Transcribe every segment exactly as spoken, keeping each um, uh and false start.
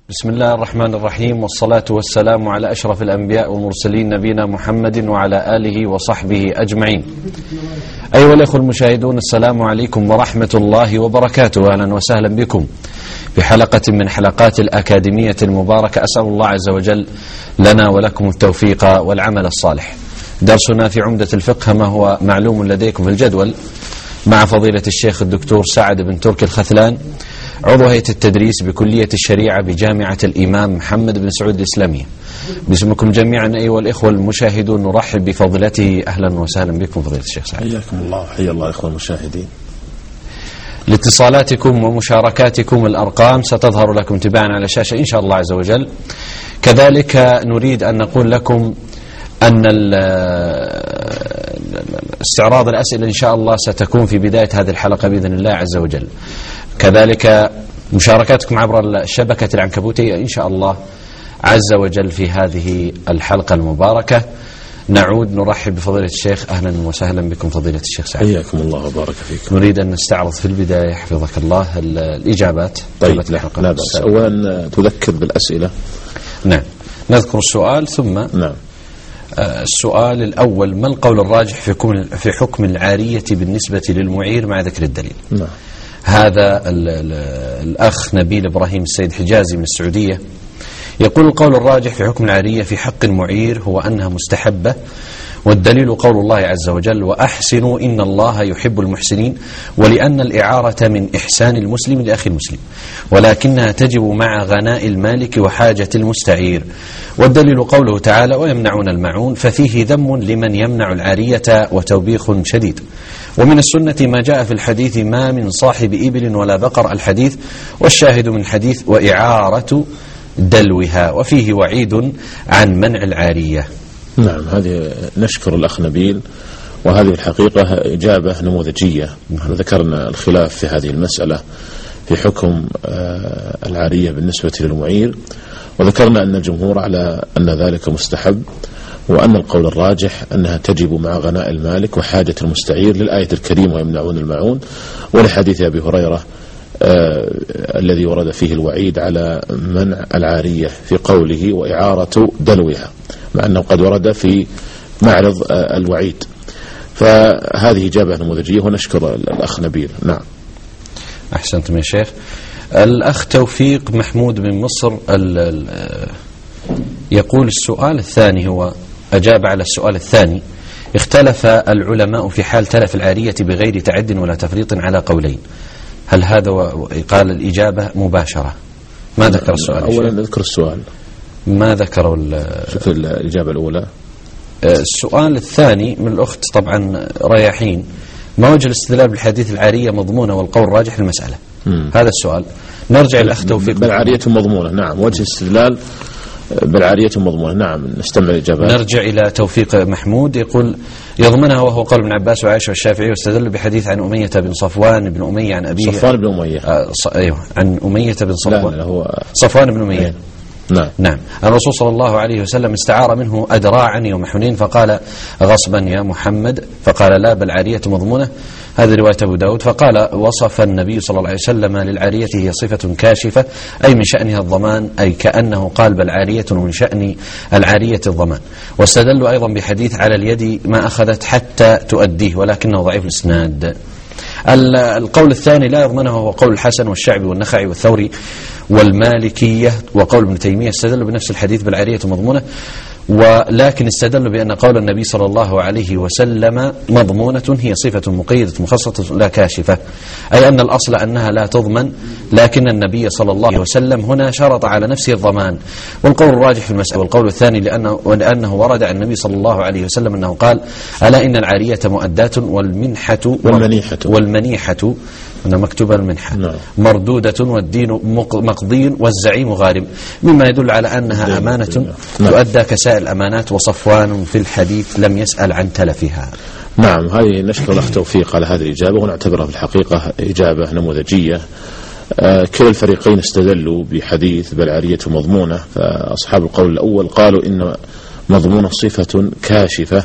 بسم الله الرحمن الرحيم، والصلاة والسلام على أشرف الأنبياء والمرسلين نبينا محمد وعلى آله وصحبه أجمعين. أيها الأخوة المشاهدون، السلام عليكم ورحمة الله وبركاته. أهلا وسهلا بكم في حلقة من حلقات الأكاديمية المباركة. أسأل الله عز وجل لنا ولكم التوفيق والعمل الصالح. درسنا في عمدة الفقه ما هو معلوم لديكم في الجدول مع فضيلة الشيخ الدكتور سعد بن تركي الخثلان، عضو هيئة التدريس بكلية الشريعة بجامعة الإمام محمد بن سعود الإسلامية. باسمكم جميعا أيها الإخوة المشاهدون نرحب بفضيلته. أهلا وسهلا بكم فضيلة الشيخ سعد. حياكم الله. حيا الله إخوة المشاهدين. لاتصالاتكم ومشاركاتكم الأرقام ستظهر لكم تباعا على الشاشة إن شاء الله عز وجل. كذلك نريد أن نقول لكم أن استعراض الأسئلة إن شاء الله ستكون في بداية هذه الحلقة بإذن الله عز وجل. كذلك مشاركاتكم عبر الشبكة العنكبوتية إن شاء الله عز وجل في هذه الحلقة المباركة. نعود نرحب بفضيلة الشيخ. أهلا وسهلا بكم فضيلة الشيخ سعد. حياكم الله وبارك فيكم. نريد أن نستعرض في البداية حفظك الله الإجابات. طيب لا بأس. أولا تذكر بالأسئلة. نعم نذكر السؤال ثم نعم. السؤال الأول: ما القول الراجح في حكم في حكم العارية بالنسبة للمعير مع ذكر الدليل؟ نعم. هذا ال ال الأخ نبيل إبراهيم السيد حجازي من السعودية يقول: القول الراجح في حكم العارية في حق المعير هو أنها مستحبة، والدليل قول الله عز وجل: وأحسنوا إن الله يحب المحسنين، ولأن الإعارة من إحسان المسلم لأخي المسلم، ولكنها تجب مع غناء المالك وحاجة المستعير. والدليل قوله تعالى: ويمنعون الماعون، ففيه ذم لمن يمنع العارية وتوبيخ شديد. ومن السنة ما جاء في الحديث: ما من صاحب إبل ولا بقر، الحديث، والشاهد من حديث: وإعارة دلوها، وفيه وعيد عن منع العارية. نعم، هذه نشكر الأخ نبيل، وهذه الحقيقة إجابة نموذجية. نحن ذكرنا الخلاف في هذه المسألة في حكم العارية بالنسبة للمعير، وذكرنا أن الجمهور على أن ذلك مستحب، وأن القول الراجح أنها تجب مع غناء المالك وحاجة المستعير للآية الكريمة: ويمنعون الماعون، ولحديث أبي هريرة آه الذي ورد فيه الوعيد على منع العارية في قوله: وإعارة دلوها، مع أنه قد ورد في معرض آه الوعيد. فهذه إجابة نموذجية، ونشكر الأخ نبيل. نعم. أحسنتم يا شيخ. الأخ توفيق محمود من مصر يقول: السؤال الثاني هو أجاب على السؤال الثاني: اختلف العلماء في حال تلف العارية بغير تعد ولا تفريط على قولين، هل هذا قال الإجابة مباشرة؟ ما ذكر السؤال. أولا نذكر السؤال. ما ذكروا. شوف الإجابة الأولى. السؤال الثاني من الأخت طبعا رياحين: ما وجه الاستدلال بالحديث العارية مضمونة والقول الراجح للمسألة؟ مم. هذا السؤال. نرجع الأخ توفيق. بالعارية مضمونة. نعم. وجه الاستدلال بالعارية مضمونة. نعم. نستمع الإجابات. نرجع إلى توفيق محمود يقول: يضمنها وهو قول ابن عباس وعائشة والشافعي، واستدل بحديث عن أمية بن صفوان بن أمية عن أبيه. صفوان بن أمية. آه ص... أيوه عن أمية بن صفوان. لا لا هو صفوان بن أمية. نعم. نعم. الرسول صلى الله عليه وسلم استعار منه أدراعا يوم حنين فقال: غصبا يا محمد، فقال: لا بل عارية مضمونة. هذه رواية أبو داود. فقال: وصف النبي صلى الله عليه وسلم للعارية هي صفة كاشفة، أي من شأنها الضمان، أي كأنه قال: بل عارية من شأن العارية الضمان. واستدلوا أيضا بحديث: على اليد ما أخذت حتى تؤديه، ولكنه ضعيف الإسناد. القول الثاني لا يضمنه هو قول الحسن والشعبي والنخعي والثوري والمالكية، وقول ابن تيمية. استدلوا بنفس الحديث بالعارية مضمونة، ولكن استدلوا بأن قول النبي صلى الله عليه وسلم مضمونة هي صفة مقيدة مخصصة لا كاشفة، أي أن الأصل أنها لا تضمن، لكن النبي صلى الله عليه وسلم هنا شرط على نفسه الضمان. والقول الراجح في المسألة. والقول الثاني لأنه, لأنه ورد عن النبي صلى الله عليه وسلم أنه قال: ألا إن العارية مؤداة والمنحة والمنيحة والمنيحة هنا مكتوبة المنحة نعم. مردودة، والدين مقضي، والزعيم غارم، مما يدل على أنها أمانة نعم. تؤدى كسائر الأمانات. وصفوان في الحديث لم يسأل عن تلفها. نعم. هذه نشكر الأخ توفيق على هذه الإجابة، ونعتبرها في الحقيقة إجابة نموذجية. آه كلا الفريقين استدلوا بحديث بل عارية مضمونة، فأصحاب القول الأول قالوا إن مضمونة صفة كاشفة،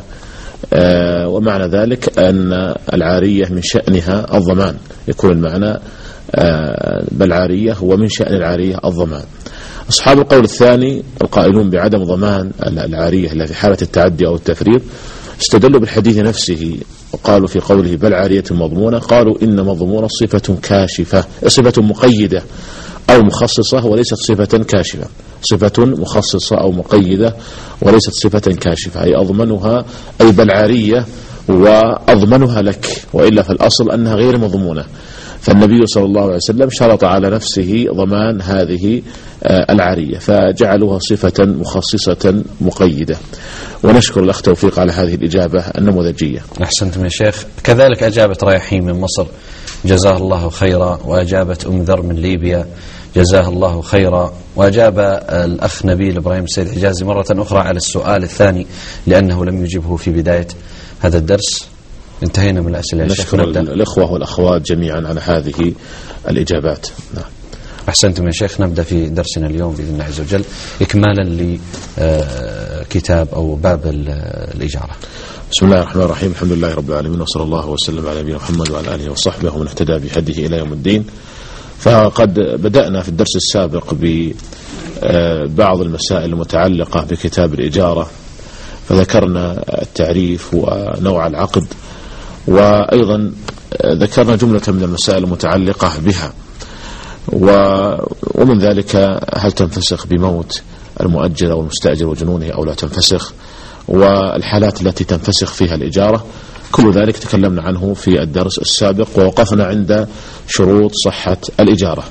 آه ومعنى ذلك أن العارية من شأنها الضمان، يكون المعنى آه بل عارية ومن شأن العارية الضمان. أصحاب القول الثاني القائلون بعدم ضمان العارية إلا في حالة التعدي أو التفريط استدلوا بالحديث نفسه وقالوا في قوله بل عارية مضمونة، قالوا إن مضمونة صفة كاشفة، صفة مقيدة أو مخصصة وليست صفة كاشفة، صفة مخصصة أو مقيدة وليست صفة كاشفة، أي أضمنها أي بل عارية وأضمنها لك، وإلا في الأصل أنها غير مضمونة. فالنبي صلى الله عليه وسلم شرط على نفسه ضمان هذه العارية فجعلوها صفة مخصصة مقيدة. ونشكر الأخ توفيق على هذه الإجابة النموذجية. أحسنتم يا شيخ. كذلك أجابت رياحين من مصر جزاه الله خيرا، وأجابت أم ذر من ليبيا جزاه الله خيرا، وأجاب الأخ نبيل إبراهيم السيد حجازي مرة أخرى على السؤال الثاني لأنه لم يجبه في بداية هذا الدرس. انتهينا من الأسئلة يا شيخ. نشكر الأخوة والأخوات جميعا على هذه الإجابات. نعم. أحسنتم يا شيخ. نبدأ في درسنا اليوم بإذن الله عز وجل إكمالا لكتاب أو باب الإجارة. بسم الله الرحمن الرحيم، الحمد لله رب العالمين، وصلى الله وسلم على نبينا محمد وعلى آله وصحبه ومن اهتدى بهديه إلى يوم الدين. فقد بدأنا في الدرس السابق ببعض المسائل المتعلقة بكتاب الإجارة، فذكرنا التعريف ونوع العقد، وأيضا ذكرنا جملة من المسائل المتعلقة بها، ومن ذلك هل تنفسخ بموت المؤجر أو المستأجر وجنونه أو لا تنفسخ، والحالات التي تنفسخ فيها الإجارة. كل ذلك تكلمنا عنه في الدرس السابق، ووقفنا عند شروط صحة الإجارة.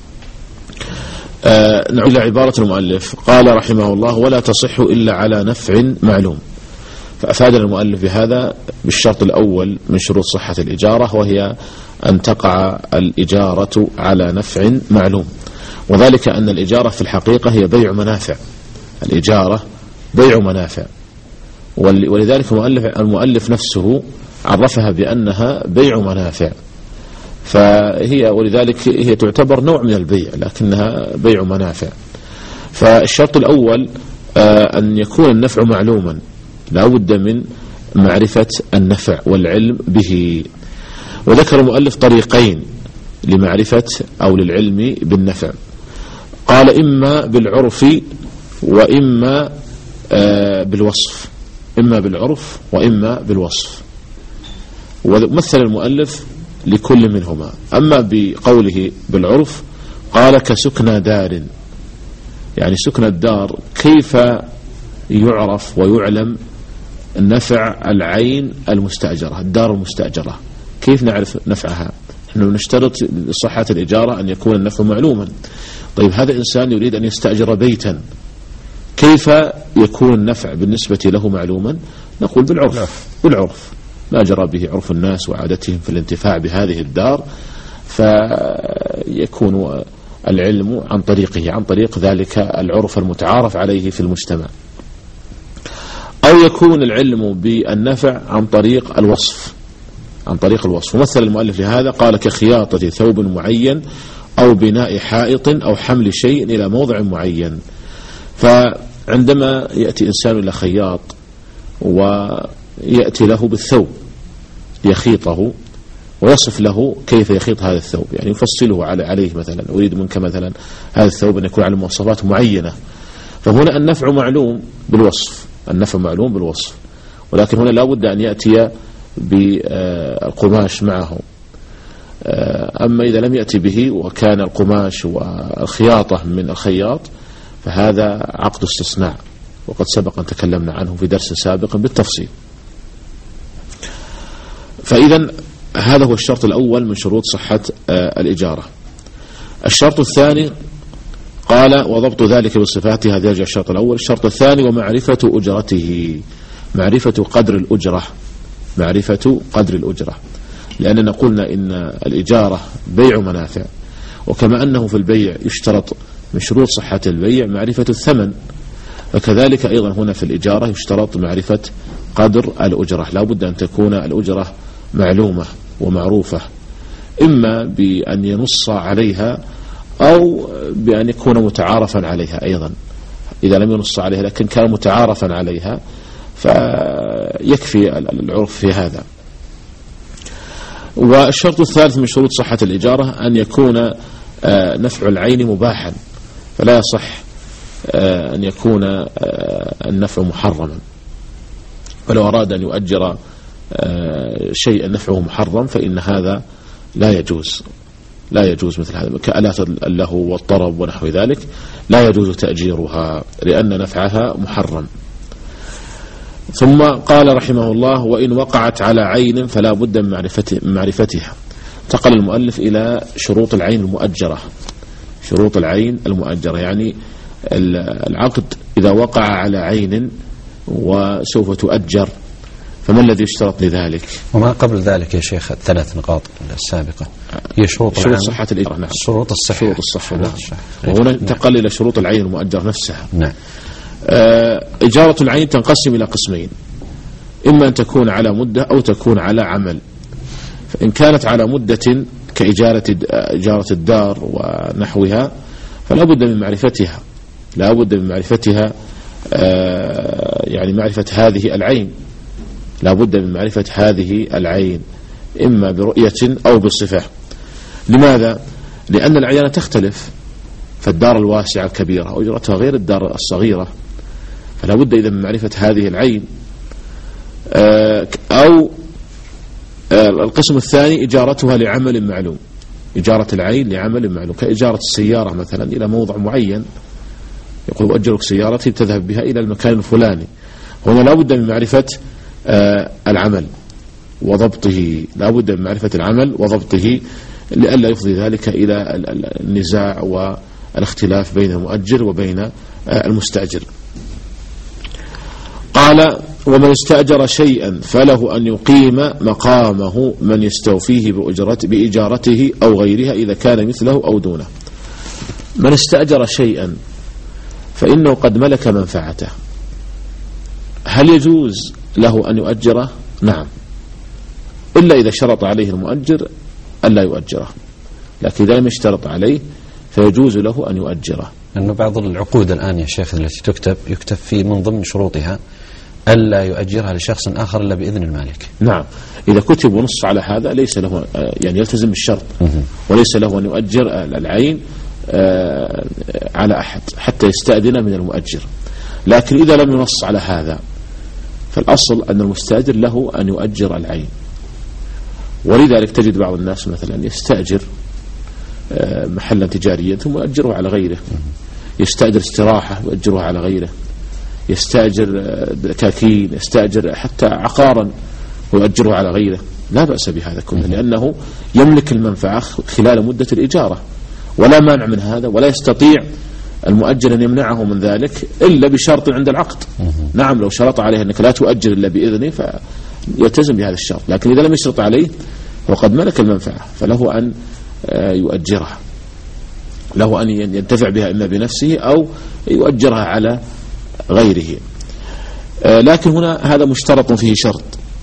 آه نعود إلى عبارة المؤلف، قال رحمه الله ولا تصح إلا على نفع معلوم. فأفادنا المؤلف بهذا بالشرط الأول من شروط صحة الإجارة، وهي أن تقع الإجارة على نفع معلوم، وذلك أن الإجارة في الحقيقة هي بيع منافع. الإجارة بيع منافع، ولذلك المؤلف, المؤلف نفسه عرفها بأنها بيع منافع، فهي ولذلك هي تعتبر نوع من البيع لكنها بيع منافع. فالشرط الأول أن يكون النفع معلوما، لا بد من معرفة النفع والعلم به. وذكر المؤلف طريقين لمعرفة أو للعلم بالنفع، قال إما بالعرف وإما بالوصف، إما بالعرف وإما بالوصف، ومثل المؤلف لكل منهما. أما بقوله بالعرف قال كسكنى دار، يعني سكنى الدار كيف يعرف ويعلم نفع العين المستأجرة، الدار المستأجرة كيف نعرف نفعها؟ نحن نشترط لصحة الإجارة أن يكون النفع معلوما. طيب هذا إنسان يريد أن يستأجر بيتا، كيف يكون النفع بالنسبة له معلوما؟ نقول بالعرف، بالعرف ما جرى به عرف الناس وعادتهم في الانتفاع بهذه الدار، فيكون العلم عن طريقه، عن طريق ذلك العرف المتعارف عليه في المجتمع. أو يكون العلم بالنفع عن طريق الوصف، عن طريق الوصف. ومثل المؤلف لهذا قال كخياطة ثوب معين أو بناء حائط أو حمل شيء إلى موضع معين. فعندما يأتي إنسان إلى خياط ويأتي له بالثوب يخيطه ويصف له كيف يخيط هذا الثوب، يعني يفصله عليه، مثلا أريد منك مثلا هذا الثوب أن يكون على مواصفات معينة، فهنا النفع معلوم بالوصف، النفع معلوم بالوصف. ولكن هنا لا بد أن يأتي بالقماش معه. أما إذا لم يأتي به وكان القماش والخياطة من الخياط فهذا عقد استثناء، وقد سبق أن تكلمنا عنه في درس سابق بالتفصيل. فإذا هذا هو الشرط الأول من شروط صحة الإجارة. الشرط الثاني قال وضبط ذلك بالصفات، هذا يرجع الشرط الأول. الشرط الثاني ومعرفة أجرته، معرفة قدر الأجرة، معرفة قدر الأجرة، لأننا قلنا إن الإجارة بيع منافع، وكما أنه في البيع يشترط من شروط صحة البيع معرفة الثمن، فكذلك أيضا هنا في الإجارة يشترط معرفة قدر الأجرة. لا بد أن تكون الأجرة معلومة ومعروفة، إما بأن ينص عليها أو بأن يكون متعارفا عليها. أيضا إذا لم ينص عليها لكن كان متعارفا عليها فيكفي العرف في هذا. والشرط الثالث من شروط صحة الإجارة أن يكون نفع العين مباحا، فلا يصح أن يكون النفع محرما، ولو أراد أن يؤجر شيئا نفعه محرم فإن هذا لا يجوز، لا يجوز مثل هذا كآلات اللهو والطرب ونحو ذلك، لا يجوز تأجيرها لأن نفعها محرم. ثم قال رحمه الله: وإن وقعت على عين فلا بد من معرفتها. انتقل المؤلف إلى شروط العين المؤجرة. شروط العين المؤجرة يعني العقد إذا وقع على عين وسوف تؤجر فما الذي يشترط لذلك؟ وما قبل ذلك يا شيخ الثلاث نقاط السابقة هي شروط شروط صحة الإجارة. نعم. شروط الصحة. شروط الصحة. نعم. وهنا انتقل إلى شروط العين المؤجرة نفسها. نعم. آه إجارة العين تنقسم إلى قسمين: إما أن تكون على مدة أو تكون على عمل. فإن كانت على مدة كإجارة إجارة الدار ونحوها فلا بد من معرفتها، لا بد من معرفتها آه يعني معرفة هذه العين، لا بد من معرفة هذه العين إما برؤية أو بالصفة. لماذا؟ لأن العيان تختلف، فالدار الواسعة الكبيرة أجرتها غير الدار الصغيرة، فلا بد إذا من معرفة هذه العين. أو القسم الثاني إجارتها لعمل معلوم، إجارة العين لعمل معلوم كإجارة السيارة مثلا إلى موضع معين، يقول أجرك سيارتي تذهب بها إلى المكان الفلاني. هنا لا بد من معرفة العمل وضبطه، لا بد من معرفة العمل وضبطه لئلا يفضي ذلك إلى النزاع والاختلاف بين المؤجر وبين المستأجر. قال: ومن استأجر شيئا فله أن يقيم مقامه من يستوفيه بإجارته أو غيرها إذا كان مثله أو دونه. من استأجر شيئا فإنه قد ملك منفعته. هل يجوز له أن يؤجره؟ نعم، إلا إذا شرط عليه المؤجر ألا يؤجره، لكن إذا لم يشترط عليه فيجوز له أن يؤجره. لأنه بعض العقود الآن يا شيخ التي تكتب يكتب في من ضمن شروطها ألا يؤجرها لشخص آخر إلا بإذن المالك. نعم، إذا كتب ونص على هذا ليس له يعني يلتزم بالشرط، وليس له أن يؤجر العين على أحد حتى يستأذن من المؤجر. لكن إذا لم ينص على هذا فالأصل أن المستأجر له أن يؤجر العين. ولذلك تجد بعض الناس مثلا يستأجر محلا تجاريا ثم يؤجره على غيره، يستأجر استراحة يؤجرها على غيره، يستأجر دكاكين، يستأجر حتى عقارا ويؤجره على غيره. لا بأس بهذا كله، لأنه يملك المنفعة خلال مدة الإجارة، ولا مانع من هذا، ولا يستطيع المؤجر أن يمنعه من ذلك إلا بشرط عند العقد. نعم، لو شرط عليه أنك لا تؤجر إلا بإذنه فيلتزم بهذا الشرط، لكن إذا لم يشرط عليه وقد ملك المنفعة فله أن يؤجرها، له أن ينتفع بها إما بنفسه أو يؤجرها على غيره. لكن هنا هذا مشترط فيه شرط،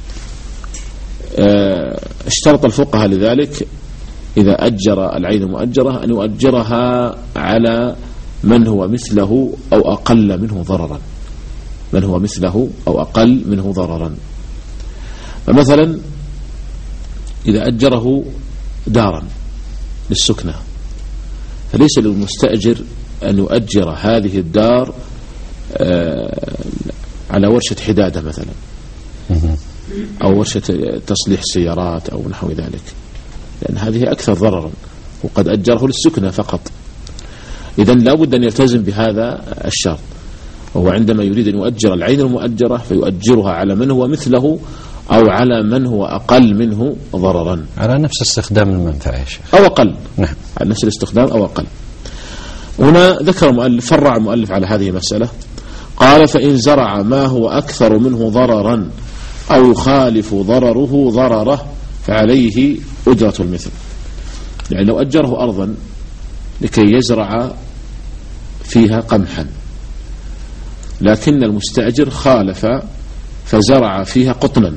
اشترط الفقهاء لذلك إذا أجر العين المؤجرة أن يؤجرها على من هو مثله أو أقل منه ضررا، من هو مثله أو أقل منه ضررا. فمثلا إذا أجره دارا للسكنة فليس للمستأجر أن يؤجر هذه الدار على ورشة حدادة مثلا أو ورشة تصليح سيارات أو نحو ذلك، لأن هذه أكثر ضررا، وقد أجره للسكنة فقط. إذن لا بد أن يلتزم بهذا الشرط، وهو عندما يريد أن يؤجر العين المؤجرة فيؤجرها على من هو مثله أو على من هو أقل منه ضررا، على نفس استخدام المنفعة يا شيخ أو أقل. نعم، على نفس الاستخدام أو أقل. هنا ذكر المؤلف فرع المؤلف على هذه المسألة، قال: فإن زرع ما هو أكثر منه ضررا أو يخالف ضرره ضرره فعليه أجرة المثل. يعني لو أجره أرضا لكي يزرع فيها قمحا، لكن المستأجر خالف فزرع فيها قطنا،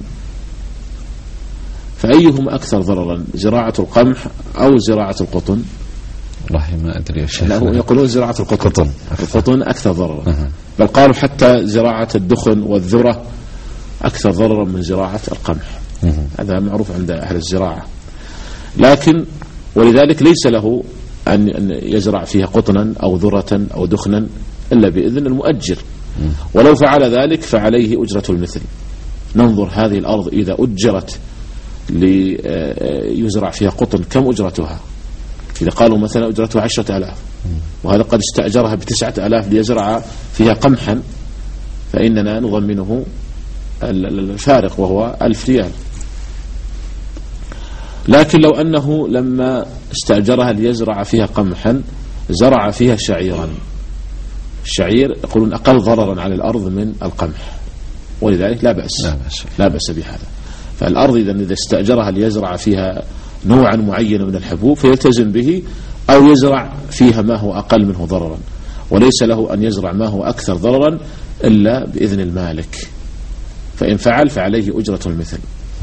فأيهم أكثر ضررا، زراعة القمح أو زراعة القطن؟ والله ما أدري يا شيخ. لا، هم يقولون زراعة القطن. القطن, القطن أكثر ضررا. أه. بل قالوا حتى زراعة الدخن والذرة أكثر ضررا من زراعة القمح. أه. هذا معروف عند أهل الزراعة. لكن ولذلك ليس له أن يزرع فيها قطنا أو ذرة أو دخنا، إلا بإذن المؤجر. ولو فعل ذلك فعليه أجرة المثل. ننظر هذه الأرض إذا أجرت ليزرع فيها قطن كم أجرتها؟ إذا قالوا مثلا أجرتها عشرة آلاف وهذا قد استأجرها بتسعة آلاف ليزرع فيها قمحا فإننا نضمنه الفارق وهو ألف ريال. لكن لو أنه لما استأجرها ليزرع فيها قمحا زرع فيها شعيرا، الشعير يقولون أقل ضررا على الأرض من القمح، ولذلك لا بأس لا بأس, لا بأس بهذا. فالأرض إذا إذا استأجرها ليزرع فيها نوعا معينا من الحبوب فيلتزم به، أو يزرع فيها ما هو أقل منه ضررا، وليس له أن يزرع ما هو أكثر ضررا إلا بإذن المالك، فإن فعل فعليه أجرة المثل.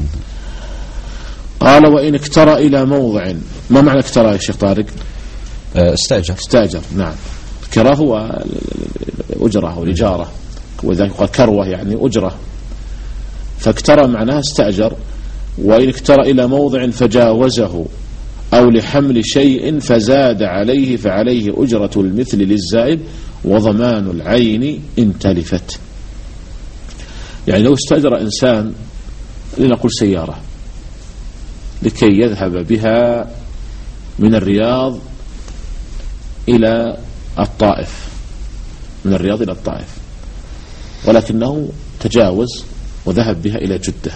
قال وإن اكترى إلى موضع. ما معنى اكترى يا شيخ طارق؟ استأجر. استأجر نعم. الكراه هو أجرة والإجارة، وذلك قال كروة يعني أجرة، فاكترى معناها استأجر. وإن اكترى إلى موضع فجاوزه أو لحمل شيء فزاد عليه فعليه أجرة المثل للزائد وضمان العين إن تلفت. يعني لو استأجر إنسان لنقول سيارة لكي يذهب بها من الرياض إلى الطائف، من الرياض إلى الطائف، ولكنه تجاوز وذهب بها إلى جدة،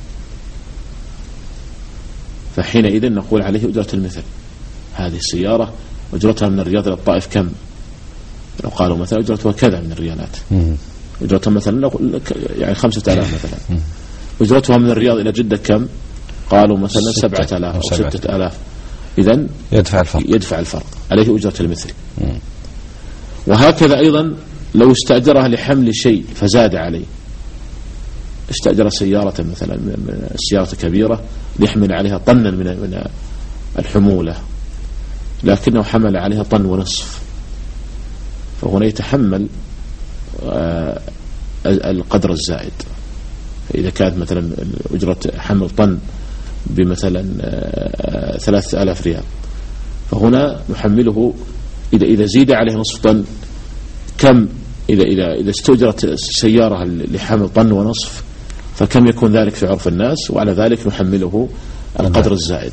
فحينئذ نقول عليه أجرة المثل. هذه السيارة أجرتها من الرياض إلى الطائف كم؟ لو قالوا مثلا أجرتها كذا من الريالات، أجرتها مثلا يعني خمسة آلاف مثلا، أجرتها من الرياض إلى جدة كم؟ قالوا مثلا سبعة آلاف أو ستة آلاف، إذن يدفع الفرق يدفع الفرق عليه أجرة المثل. مم. وهكذا أيضا لو استأجرها لحمل شيء فزاد عليه، استأجر سيارة مثلا سيارة كبيرة ليحمل عليها طنا من الحمولة لكنه حمل عليها طن ونصف، فهنا يتحمل القدر الزائد. فإذا كانت مثلا أجرة حمل طن بمثلا ثلاثة آلاف ريال، فهنا نحمله إذا إذا زيد عليه نصف طن كم؟ إذا إذا إذا استأجرت سيارة لحمل طن ونصف فكم يكون ذلك في عرف الناس؟ وعلى ذلك نحمله القدر الزائد.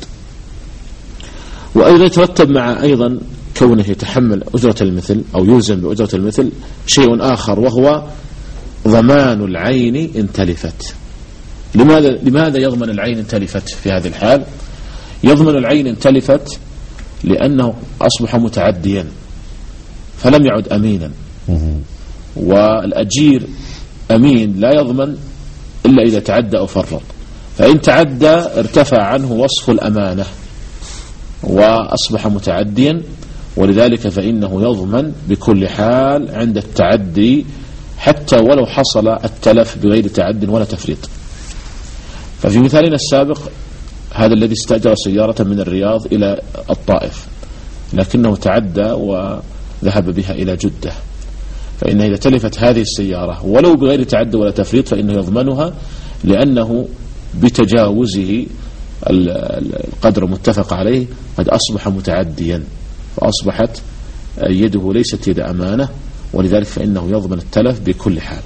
وأيضا يترتب مع أيضا كونه يتحمل أجرة المثل أو يلزم بأجرة المثل شيء آخر، وهو ضمان العين إن تلفت. لماذا لماذا يضمن العين إن تلفت في هذه الحال؟ يضمن العين إن تلفت لأنه أصبح متعديا فلم يعد أمينا، والأجير أمين لا يضمن إلا إذا تعدى أو فرط، فإن تعدى ارتفع عنه وصف الأمانة وأصبح متعديا، ولذلك فإنه يضمن بكل حال عند التعدي حتى ولو حصل التلف بغير تعد ولا تفريط. ففي مثالنا السابق هذا الذي استأجر سيارة من الرياض إلى الطائف لكنه تعدى وذهب بها إلى جدة، فإنه إذا تلفت هذه السيارة ولو بغير تعد ولا تفريط فإنه يضمنها، لأنه بتجاوزه القدر متفق عليه قد أصبح متعديا، فأصبحت يده ليست يد أمانة، ولذلك فإنه يضمن التلف بكل حال.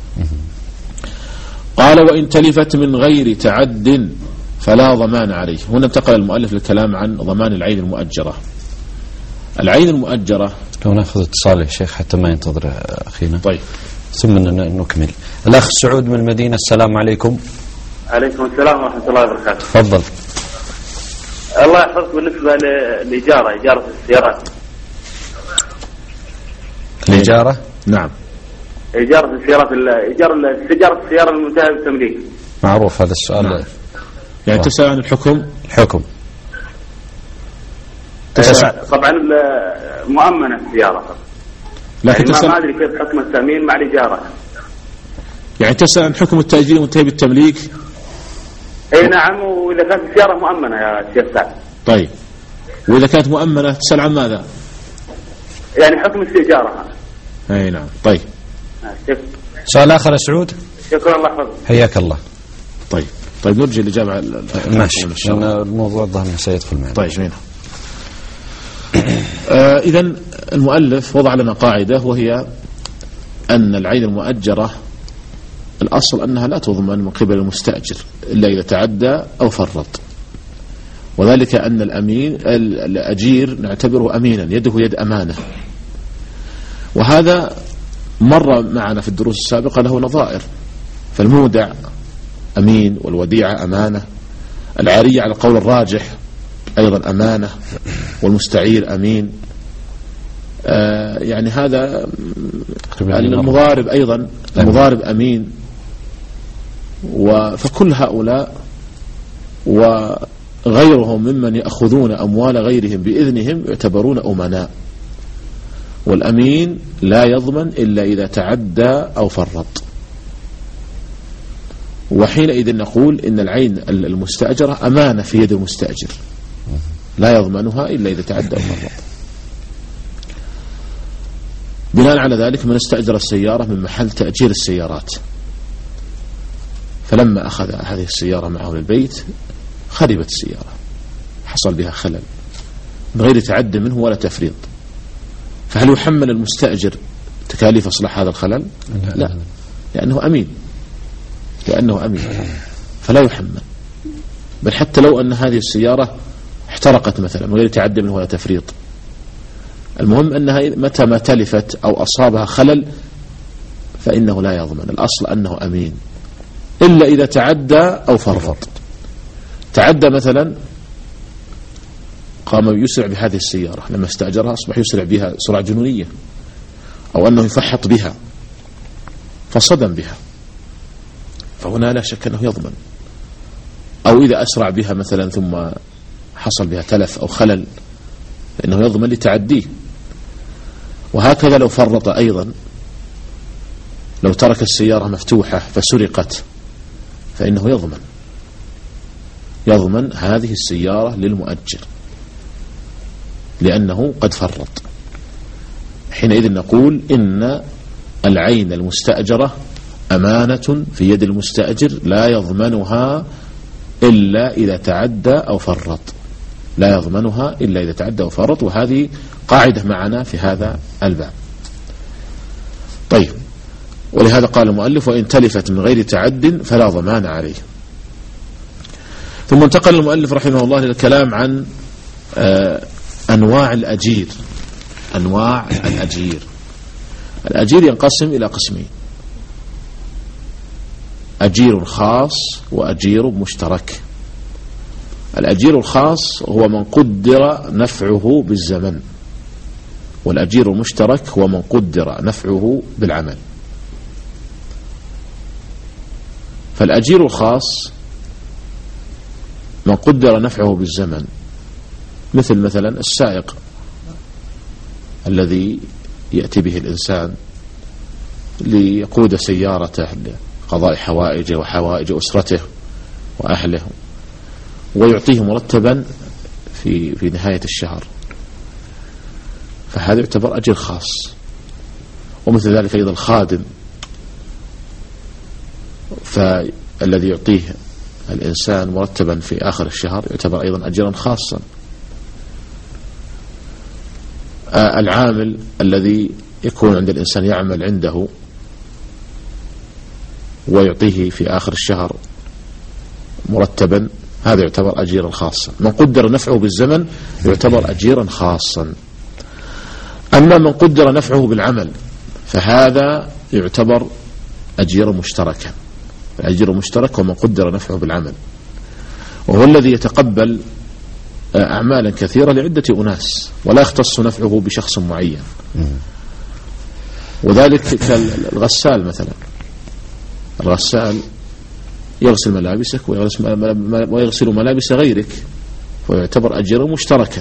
قال وإن تلفت من غير تعد فلا ضمان عليه. هنا انتقل المؤلف للكلام عن ضمان العين المؤجرة. العين المؤجرة لو نأخذ اتصال يا شيخ حتى ما ينتظر أخينا. طيب ثم نكمل. الأخ سعود من المدينة، السلام عليكم. عليكم السلام ورحمة الله وبركاته. تفضل. الله يحفظك. بالنسبة للإجارة، إجارة السيارات. الإجارة؟ نعم. إجارة السيارات، إجارة إجارة السيارة المنتهية بالتمليك. معروف هذا السؤال. نعم. يعني تسأل عن الحكم؟ الحكم. طبعا مؤمنة السيارة، لكن يعني تسأل ما أدري كيف حكم التأمين مع الإجارة. يعني تسأل عن حكم التأجير المنتهي بالتمليك؟ اي نعم، وإذا كانت السيارة مؤمنة يا شيخ سعد. طيب، وإذا كانت مؤمنة تسأل عن ماذا؟ يعني حكم السيارة. اي نعم. طيب. سؤال آخر يا سعود. شكرا الله يحفظك. حياك الله. طيب طيب نرجع الإجابة. ماشي، الموضوع الظاهر سيدخل معنا. طيب مين؟ آه إذن المؤلف وضع لنا قاعدة، وهي أن العين المؤجرة الأصل أنها لا تضمن من قبل المستأجر إلا إذا تعدى أو فرط، وذلك أن الأمين الأجير نعتبره أمينا، يده يد أمانة، وهذا مر معنا في الدروس السابقة له نظائر. فالمودع أمين، والوديعة أمانة، العارية على القول الراجح أيضا أمانة، والمستعير أمين. آه يعني هذا المضارب أيضا، المضارب أمين. فكل هؤلاء وغيرهم ممن يأخذون أموال غيرهم بإذنهم يعتبرون أمناء، والأمين لا يضمن إلا إذا تعدى أو فرط. وحينئذ نقول إن العين المستأجرة أمانة في يد المستأجر لا يضمنها إلا إذا تعدى أو فرط. بناء على ذلك من استأجر السيارة من محل تأجير السيارات، فلما أخذ هذه السيارة معه للبيت خربت السيارة، حصل بها خلل من غير تعد منه ولا تفريط، فهل يحمل المستأجر تكاليف إصلاح هذا الخلل؟ لا, لا. لأنه أمين، لأنه أمين فلا يحمل. بل حتى لو أن هذه السيارة احترقت مثلا من غير تعد منه ولا تفريط، المهم أنها متى ما تلفت أو أصابها خلل فإنه لا يضمن، الأصل أنه أمين إلا إذا تعدى أو فرط. تعدى مثلا قام يسرع بهذه السيارة، لما استأجرها أصبح يسرع بها سرعة جنونية، أو أنه يفحط بها فصدم بها، فهنا لا شك أنه يضمن. أو إذا أسرع بها مثلا ثم حصل بها تلف أو خلل فإنه يضمن لتعديه. وهكذا لو فرط أيضا، لو ترك السيارة مفتوحة فسرقت فإنه يضمن، يضمن هذه السيارة للمؤجر لأنه قد فرط. حينئذ نقول إن العين المستأجرة أمانة في يد المستأجر لا يضمنها إلا إذا تعدى أو فرط، لا يضمنها إلا إذا تعدى أو فرط، وهذه قاعدة معنا في هذا الباب. طيب، ولهذا قال المؤلف وإن تلفت من غير تعد فلا ضمان عليه. ثم انتقل المؤلف رحمه الله للكلام عن أنواع الأجير. أنواع الأجير، الأجير ينقسم إلى قسمين: أجير خاص وأجير مشترك. الأجير الخاص هو من قدر نفعه بالزمن، والأجير المشترك هو من قدر نفعه بالعمل. فالأجير الخاص من قدر نفعه بالزمن، مثل مثلا السائق الذي يأتي به الإنسان ليقود سيارته لقضاء حوائجه وحوائج أسرته وأهله، ويعطيه مرتبا في في نهاية الشهر، فهذا يعتبر أجر خاص. ومثل ذلك أيضا الخادم فالذي يعطيه الإنسان مرتبا في آخر الشهر يعتبر أيضا أجرا خاصا. العامل الذي يكون عند الإنسان يعمل عنده ويعطيه في آخر الشهر مرتبا، هذا يعتبر أجيرا خاصا. من قدر نفعه بالزمن يعتبر أجيرا خاصا. أما من قدر نفعه بالعمل فهذا يعتبر أجيرا مشتركا. الأجير المشترك ومن قدر نفعه بالعمل، وهو الذي يتقبل أعمالا كثيرة لعدة أناس ولا يختص نفعه بشخص معين. وذلك كالغسال مثلا، الغسال يغسل ملابسك ويغسل ملابس غيرك ويعتبر أجيرا مشتركا.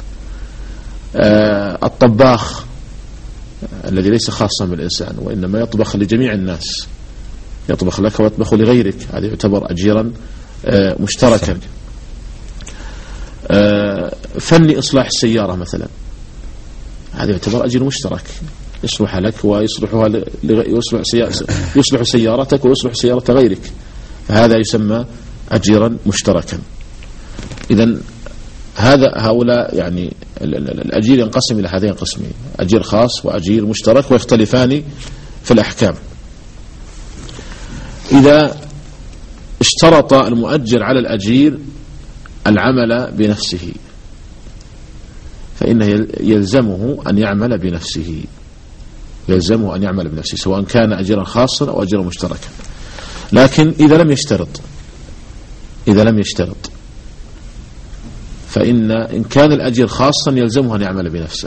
الطباخ الذي ليس خاصا بالإنسان وإنما يطبخ لجميع الناس، يطبخ لك ويطبخ لغيرك، هذا يعتبر أجيرا مشتركا. فني إصلاح السيارة مثلا، هذا يعتبر أجر مشترك، يصلح لك ويصلحها يصلح, يصلح سيارتك ويصلح سيارة غيرك، فهذا يسمى أجيرا مشتركا. إذن هذا هؤلاء يعني الأجير ينقسم إلى هذين القسمين: أجير خاص وأجير مشترك، ويختلفان في الأحكام. إذا اشترط المؤجر على الأجير العمل بنفسه فإنه يلزمه أن يعمل بنفسه يلزمه أن يعمل بنفسه سواء كان أجيرا خاصا أو أجيرا مشتركا. لكن إذا لم يشترط إذا لم يشترط فإن إن كان الأجير خاصا يلزمه أن يعمل بنفسه،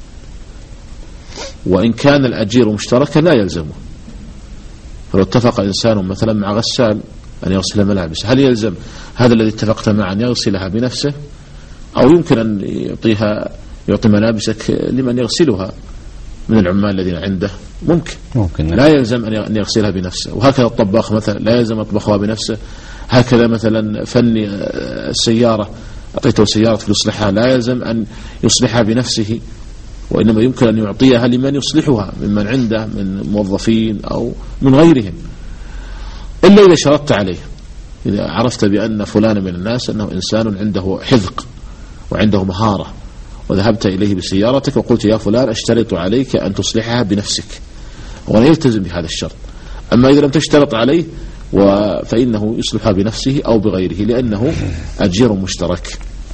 وإن كان الأجير مشتركا لا يلزمه. فلو اتفق إنسان مثلا مع غسال أن يغسل ملابس، هل يلزم هذا الذي اتفقت معه أن يغسلها بنفسه، أو يمكن أن يعطيها يعطي ملابسك لمن يغسلها من العمال الذين عنده؟ ممكن, ممكن لا يلزم أن يغسلها بنفسه. وهكذا الطباخ مثلا لا يلزم أن يطبخها بنفسه. هكذا مثلا فني السيارة أعطيته سيارة يصلحها لا يلزم أن يصلحها بنفسه، وإنما يمكن أن يعطيها لمن يصلحها ممن عنده من موظفين أو من غيرهم، إلا إذا شرطت عليه. إذا عرفت بأن فلان من الناس أنه إنسان عنده حذق وعنده مهارة وذهبت إليه بسيارتك وقلت يا فلان أشترط عليك أن تصلحها بنفسك، وأنا يلتزم بهذا الشرط. أما إذا لم تشترط عليه فإنه يصلحها بنفسه أو بغيره لأنه أجير مشترك.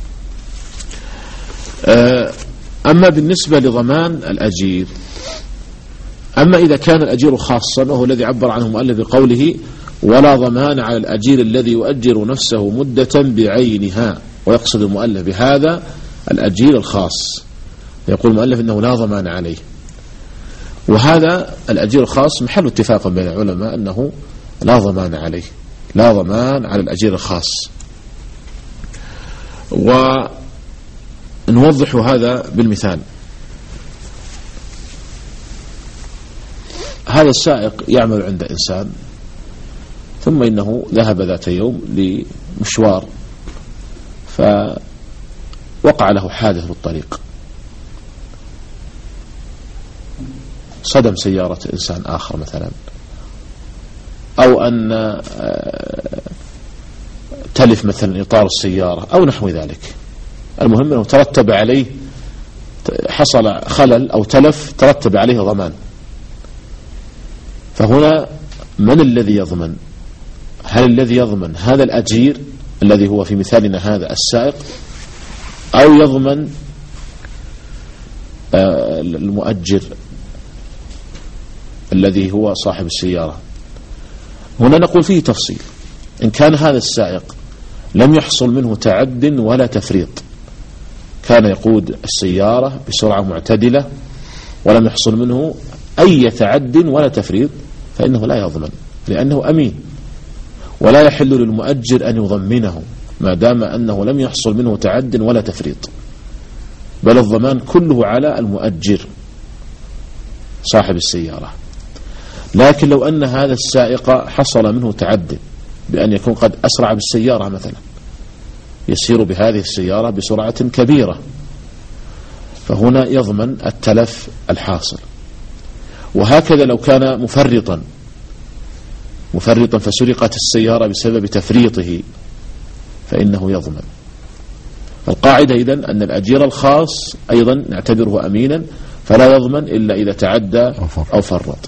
أما بالنسبة لضمان الأجير، أما إذا كان الأجير خاصا وهو الذي عبر عنه المؤلف بقوله ولا ضمان على الأجير الذي يؤجر نفسه مدة بعينها، ويقصد المؤلف بهذا الأجير الخاص، يقول المؤلف إنه لا ضمان عليه. وهذا الأجير الخاص محل اتفاق بين العلماء أنه لا ضمان عليه، لا ضمان على الأجير الخاص. ونوضح هذا بالمثال. هذا السائق يعمل عند إنسان، ثم إنه ذهب ذات يوم لمشوار فوقع له حادث في الطريق، صدم سيارة إنسان آخر مثلا، أو أن تلف مثلا إطار السيارة أو نحو ذلك. المهم أنه ترتب عليه، حصل خلل أو تلف ترتب عليه ضمان. فهنا من الذي يضمن؟ هل الذي يضمن هذا الأجير الذي هو في مثالنا هذا السائق، أو يضمن المؤجر الذي هو صاحب السيارة؟ هنا نقول فيه تفصيل. إن كان هذا السائق لم يحصل منه تعد ولا تفريط، كان يقود السيارة بسرعة معتدلة ولم يحصل منه أي تعد ولا تفريط، فإنه لا يضمن لأنه أمين، ولا يحل للمؤجر أن يضمنه ما دام أنه لم يحصل منه تعد ولا تفريط، بل الضمان كله على المؤجر صاحب السيارة. لكن لو أن هذا السائق حصل منه تعد بأن يكون قد أسرع بالسيارة مثلا، يسير بهذه السيارة بسرعة كبيرة، فهنا يضمن التلف الحاصل. وهكذا لو كان مفرطا مفرطا فسرقت السيارة بسبب تفريطه فإنه يضمن. القاعدة إذن أن الأجير الخاص أيضا نعتبره أمينا فلا يضمن إلا إذا تعدى أو فرط.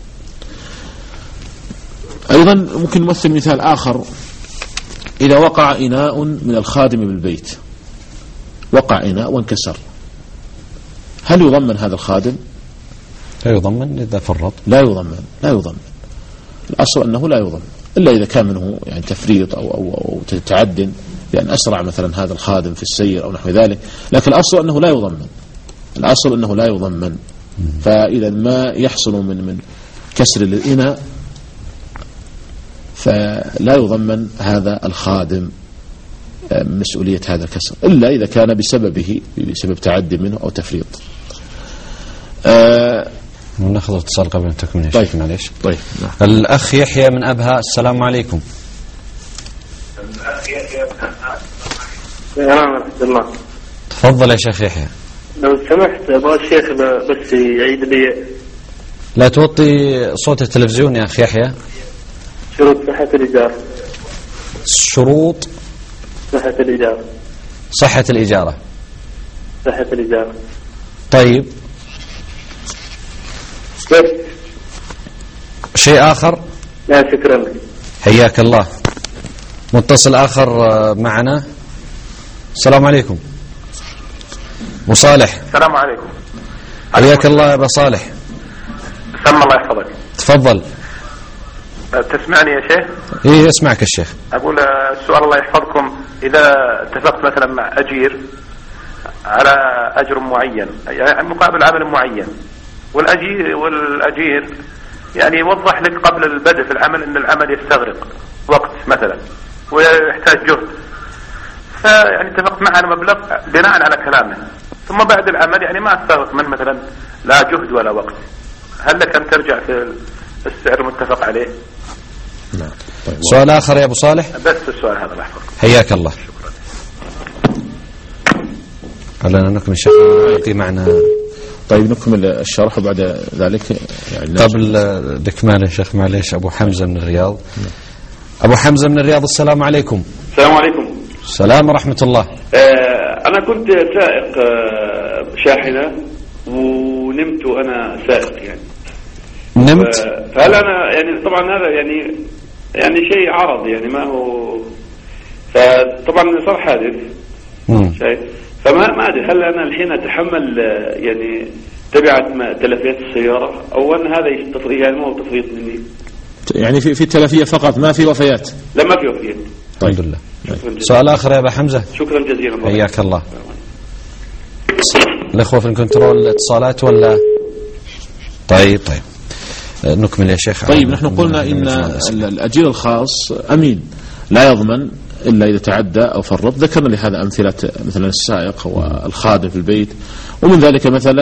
أيضا ممكن نمثل مثال آخر. إذا وقع إناء من الخادم بالبيت، وقع إناء وانكسر، هل يضمن هذا الخادم؟ لا يضمن إذا فرط. لا يضمن لا يضمن الأصل أنه لا يضمن إلا إذا كان منه يعني تفريط أو, أو, أو تعد بأن أسرع مثلا هذا الخادم في السير أو نحو ذلك، لكن الأصل أنه لا يضمن الأصل أنه لا يضمن. فإذا ما يحصل من من كسر الإناء فلا يضمن هذا الخادم مسؤولية هذا الكسر إلا إذا كان بسببه بسبب تعدي منه أو تفريط. أه ناخذ اتصال قبل أن تكمل يا شيخ. معليش. طيب. نعم. الأخ يحيى من أبها، السلام عليكم. الأخ يحيى من أبها. ورحمة الله. تفضل يا شيخ يحيى. لو سمحت أبغى الشيخ بس يعيد لي. لا توطي صوت التلفزيون يا أخي يحيى. شروط صحة الإيجار. شروط صحة الإيجار. صحة الإجارة. صحة الإيجار. طيب. كيف؟ شيء آخر؟ لا شكرا. حياك الله. متصل آخر معنا. السلام عليكم. أبو صالح. السلام عليكم. حياك الله يا أبو صالح. سلام الله يحفظك. تفضل. تسمعني يا شيخ؟ إيه أسمعك الشيخ. أقول السؤال الله يحفظكم، إذا اتفقت مثلا مع أجير على أجر معين يعني مقابل عمل معين، والأجير والأجير يعني يوضح لك قبل البدء في العمل أن العمل يستغرق وقت مثلا ويحتاج جهد، فيعني اتفقت معه على مبلغ بناء على كلامه، ثم بعد العمل يعني ما استغرق من مثلا لا جهد ولا وقت، هل لك أن ترجع في السعر المتفق عليه؟ نعم. طيب. سؤال آخر يا أبو صالح؟ بس السؤال هذا الله يحفظكم. حياك الله. على نكمل الشيخ يعطي معنا. طيب نكمل الشرح وبعد ذلك يعني قبل الإكمال يا شيخ معليش. أبو حمزة من الرياض. أبو حمزة من الرياض. السلام عليكم. السلام عليكم. السلام ورحمة الله. آه أنا كنت سائق آه شاحنة ونمت وأنا سائق يعني. نمت؟ فهل أنا يعني طبعا هذا يعني يعني شيء عرض يعني ما هو، فطبعا صار حادث شيء، فما ما أدري هل أنا الحين أتحمل يعني تبعت تلفيات السيارة أو أن هذا تفريط يعني ما هو تفريط مني يعني في في تلفية فقط ما في وفيات؟ لا ما في وفيات. طيب. الحمد لله. سؤال آخر يا أبا حمزة. شكرا جزيلا. حياك الله. الأخوة في الكنترول اتصالات ولا؟ طيب طيب نكمل يا شيخ. طيب نحن قلنا إن الأجير الخاص أمين لا يضمن إلا إذا تعدى أو فرط. ذكرنا لهذا أمثلة مثلا السائق والخادم في البيت، ومن ذلك مثلا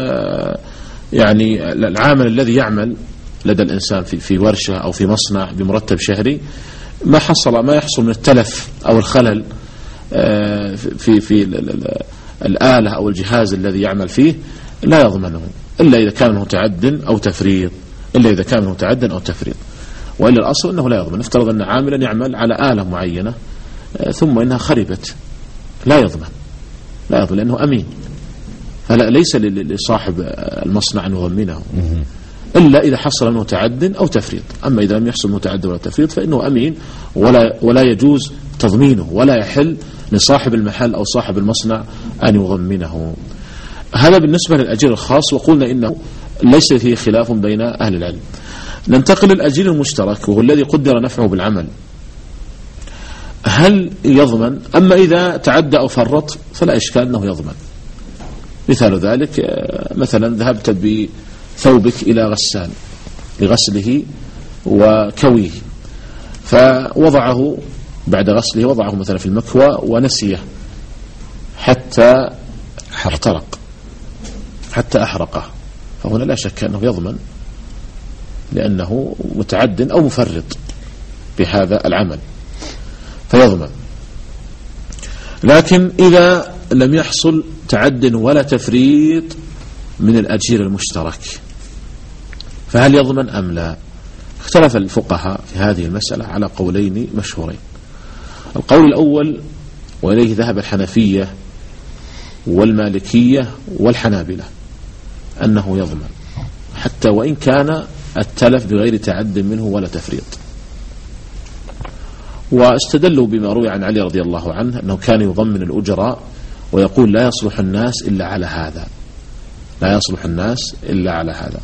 يعني العامل الذي يعمل لدى الإنسان في في ورشة أو في مصنع بمرتب شهري، ما حصل ما يحصل من التلف أو الخلل في في الآلة أو الجهاز الذي يعمل فيه لا يضمنه إلا إذا كان منه تعد أو تفريط، إلا إذا كان منه تعد أو تفريط، وإلا الأصل أنه لا يضمن. نفترض أن عاملا يعمل على آلة معينة ثم إنها خربت، لا يضمن لا يضمن لأنه أمين، فليس لصاحب المصنع أن يضمنه إلا إذا حصل منه تعد أو تفريط. أما إذا لم يحصل منه تعد ولا تفريط فإنه أمين ولا ولا يجوز تضمينه، ولا يحل لصاحب المحل أو صاحب المصنع أن يضمنه. هذا بالنسبة للأجير الخاص، وقلنا إنه ليس فيه خلاف بين أهل العلم. ننتقل للأجير المشترك وهو الذي قدر نفعه بالعمل، هل يضمن؟ أما إذا تعدى أو فرط فلا إشكال أنه يضمن. مثال ذلك مثلا ذهبت بثوبك إلى غسال لغسله وكويه، فوضعه بعد غسله وضعه مثلا في المكوى ونسيه حتى احترق حتى أحرقه، فهنا لا شك أنه يضمن لأنه متعد أو مفرط بهذا العمل فيضمن. لكن إذا لم يحصل تعد ولا تفريط من الأجير المشترك فهل يضمن أم لا؟ اختلف الفقهاء في هذه المسألة على قولين مشهورين. القول الأول وإليه ذهب الحنفية والمالكية والحنابلة أنه يضمن حتى وإن كان التلف بغير تعد منه ولا تفريط، واستدلوا بما روي عن علي رضي الله عنه أنه كان يضمن الأجراء ويقول لا يصلح الناس إلا على هذا، لا يصلح الناس إلا على هذا.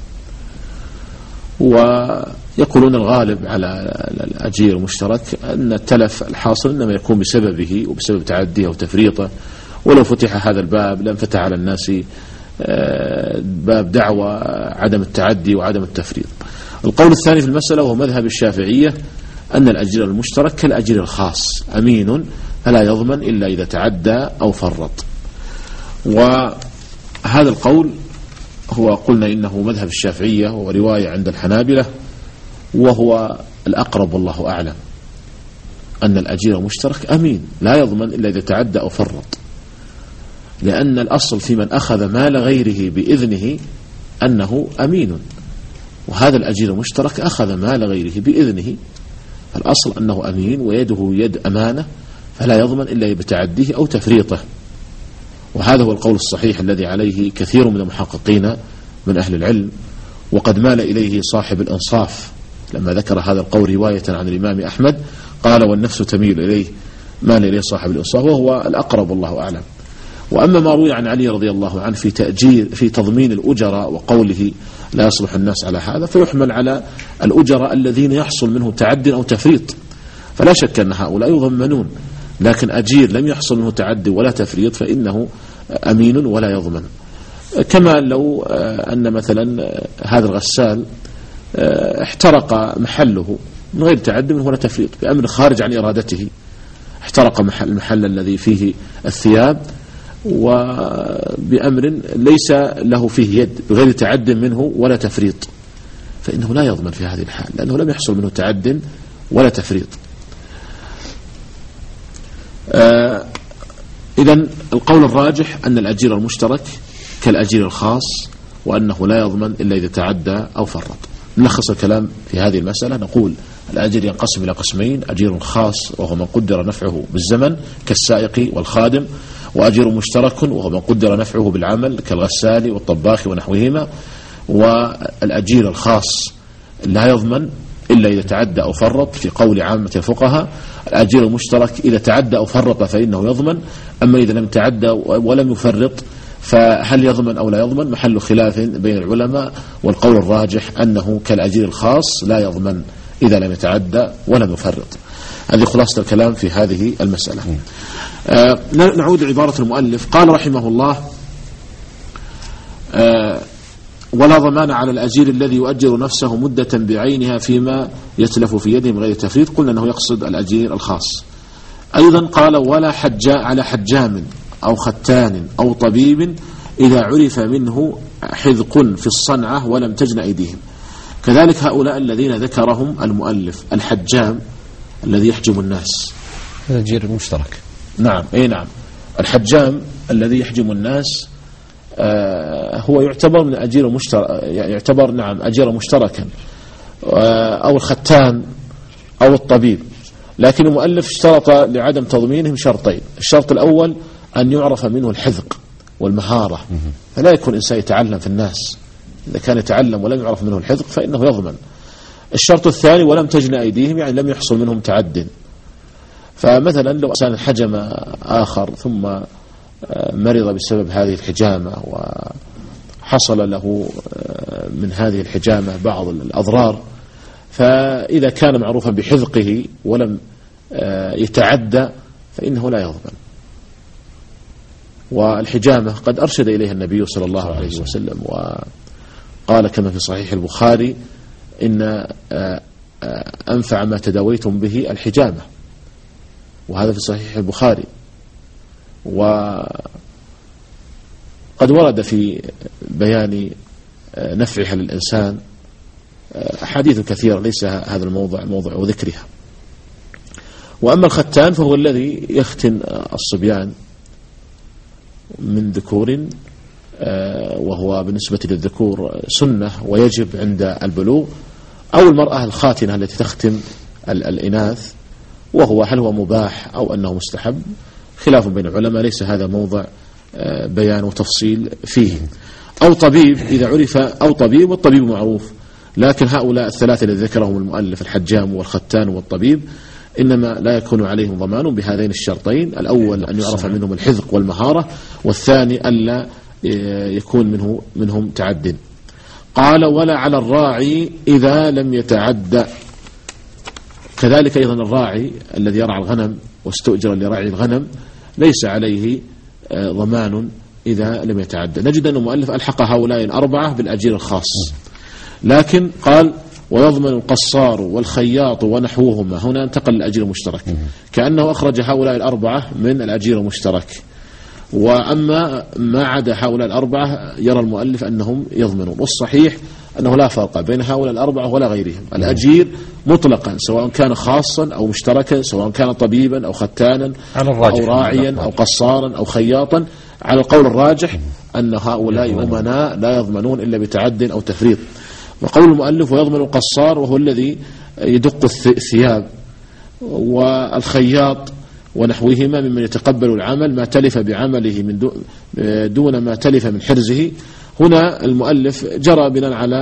ويقولون الغالب على الأجير المشترك أن التلف الحاصل إنما يكون بسببه وبسبب تعديه أو تفريطه، ولو فتح هذا الباب لم فتح على الناس باب دعوة عدم التعدي وعدم التفريط. القول الثاني في المسألة وهو مذهب الشافعية أن الأجير المشترك كالأجير الخاص أمين فلا يضمن إلا إذا تعدى أو فرط. وهذا القول هو قلنا إنه مذهب الشافعية ورواية عند الحنابلة، وهو الأقرب والله أعلم أن الأجير المشترك أمين لا يضمن إلا إذا تعدى أو فرط، لأن الأصل في من أخذ مال غيره بإذنه أنه أمين، وهذا الأجير المشترك أخذ مال غيره بإذنه، الأصل أنه أمين ويده يد أمانة فلا يضمن إلا بتعديه أو تفريطه. وهذا هو القول الصحيح الذي عليه كثير من المحققين من أهل العلم، وقد مال إليه صاحب الإنصاف لما ذكر هذا القول رواية عن الإمام أحمد، قال والنفس تميل إليه، مال إليه صاحب الإنصاف، وهو الأقرب والله أعلم. وأما ما روي عن علي رضي الله عنه في تأجير في تضمين الأجراء وقوله لا يصلح الناس على هذا، فيحمل على الأجراء الذين يحصل منه تعد أو تفريط، فلا شك أن هؤلاء يضمنون، لكن أجير لم يحصل منه تعد ولا تفريط فإنه أمين ولا يضمن. كما لو أن مثلا هذا الغسال احترق محله من غير تعد منه ولا تفريط بأمر خارج عن إرادته، احترق محل المحل الذي فيه الثياب وبأمر ليس له فيه يد بغير تعد منه ولا تفريط، فإنه لا يضمن في هذه الحال لأنه لم يحصل منه تعد ولا تفريط. آه إذن القول الراجح أن الأجير المشترك كالأجير الخاص، وأنه لا يضمن إلا إذا تعدى أو فرط. نلخص الكلام في هذه المسألة، نقول الأجير ينقسم إلى قسمين: أجير خاص وهو من قدر نفعه بالزمن كالسائق والخادم، وأجير مشترك وهو من قدر نفعه بالعمل كالغسال والطباخ ونحوهما. والأجير الخاص لا يضمن إلا إذا تعدى أو فرط في قول عامة الفقهاء. الأجير المشترك إذا تعدى أو فرط فإنه يضمن، أما إذا لم تعدى ولم يفرط فهل يضمن أو لا يضمن محل خلاف بين العلماء، والقول الراجح أنه كالأجير الخاص لا يضمن إذا لم يتعدى ولم يفرط. هذه خلاصة الكلام في هذه المسألة. آه نعود لعبارة المؤلف، قال رحمه الله: آه ولا ضمان على الأجير الذي يؤجر نفسه مدة بعينها فيما يتلف في يده من غير تفريط. قلنا أنه يقصد الأجير الخاص. أيضا قال: ولا حجاء على حجام أو ختان أو طبيب إذا عرف منه حذق في الصنعة ولم تجن أيديهم. كذلك هؤلاء الذين ذكرهم المؤلف: الحجام الذي يحجم الناس، الأجير المشترك. نعم أي نعم الحجام الذي يحجم الناس آه هو يعتبر من أجير مشترك، يعتبر نعم أجير مشتركا، آه أو الختان أو الطبيب. لكن المؤلف اشترط لعدم تضمينهم شرطين: الشرط الأول أن يعرف منه الحذق والمهارة، فلا يكون إنسان يتعلم في الناس، إذا كان يتعلم ولم يعرف منه الحذق فإنه يضمن. الشرط الثاني: ولم تجن أيديهم، يعني لم يحصل منهم تعد. فمثلا لو إنسان حجم آخر ثم مرض بسبب هذه الحجامة وحصل له من هذه الحجامة بعض الأضرار، فإذا كان معروفا بحذقه ولم يتعدى فإنه لا يضمن. والحجامة قد أرشد إليها النبي صلى الله عليه وسلم، وقال كما في صحيح البخاري: إن أنفع ما تداويتم به الحجامة، وهذا في صحيح البخاري. وقد ورد في بيان نفعها للإنسان أحاديث كثيرة، ليس هذا الموضع موضع ذكرها. وأما الختان فهو الذي يختن الصبيان من ذكور، وهو بالنسبة للذكور سنة ويجب عند البلوغ، أو المرأة الخاتنة التي تختم الإناث، وهو هل هو مباح أو أنه مستحب، خلاف بين العلماء، ليس هذا موضع بيان وتفصيل فيه. أو طبيب إذا عرف، أو طبيب، والطبيب معروف، لكن هؤلاء الثلاثة الذي ذكرهم المؤلف: الحجام والختان والطبيب، إنما لا يكون عليهم ضمان بهذين الشرطين: الأول أن يعرف منهم الحذق والمهارة، والثاني ألا يكون منه منهم تعد. قال: ولا على الراعي إذا لم يتعد. كذلك أيضا الراعي الذي يرعى الغنم واستؤجر لرعي الغنم ليس عليه ضمان إذا لم يتعدى. نجد أن المؤلف ألحق هؤلاء الأربعة بالأجير الخاص، لكن قال: ويضمن القصار والخياط ونحوهما. هنا انتقل الأجير المشترك، كأنه أخرج هؤلاء الأربعة من الأجير المشترك. وأما ما عدا هؤلاء الأربعة يرى المؤلف أنهم يضمنون، والصحيح أنه لا فرق بين هؤلاء الأربعة ولا غيرهم. الأجير مطلقا سواء كان خاصا أو مشتركا، سواء كان طبيبا أو ختانا أو راعيا أو قصارا أو خياطا، على القول الراجح أن هؤلاء أمناء لا يضمنون إلا بتعد أو تفريط. وقول المؤلف: ويضمن القصار، وهو الذي يدق الثياب، والخياط ونحوهما ممن يتقبل العمل ما تلف بعمله من دون ما تلف من حرزه. هنا المؤلف جرى بناء على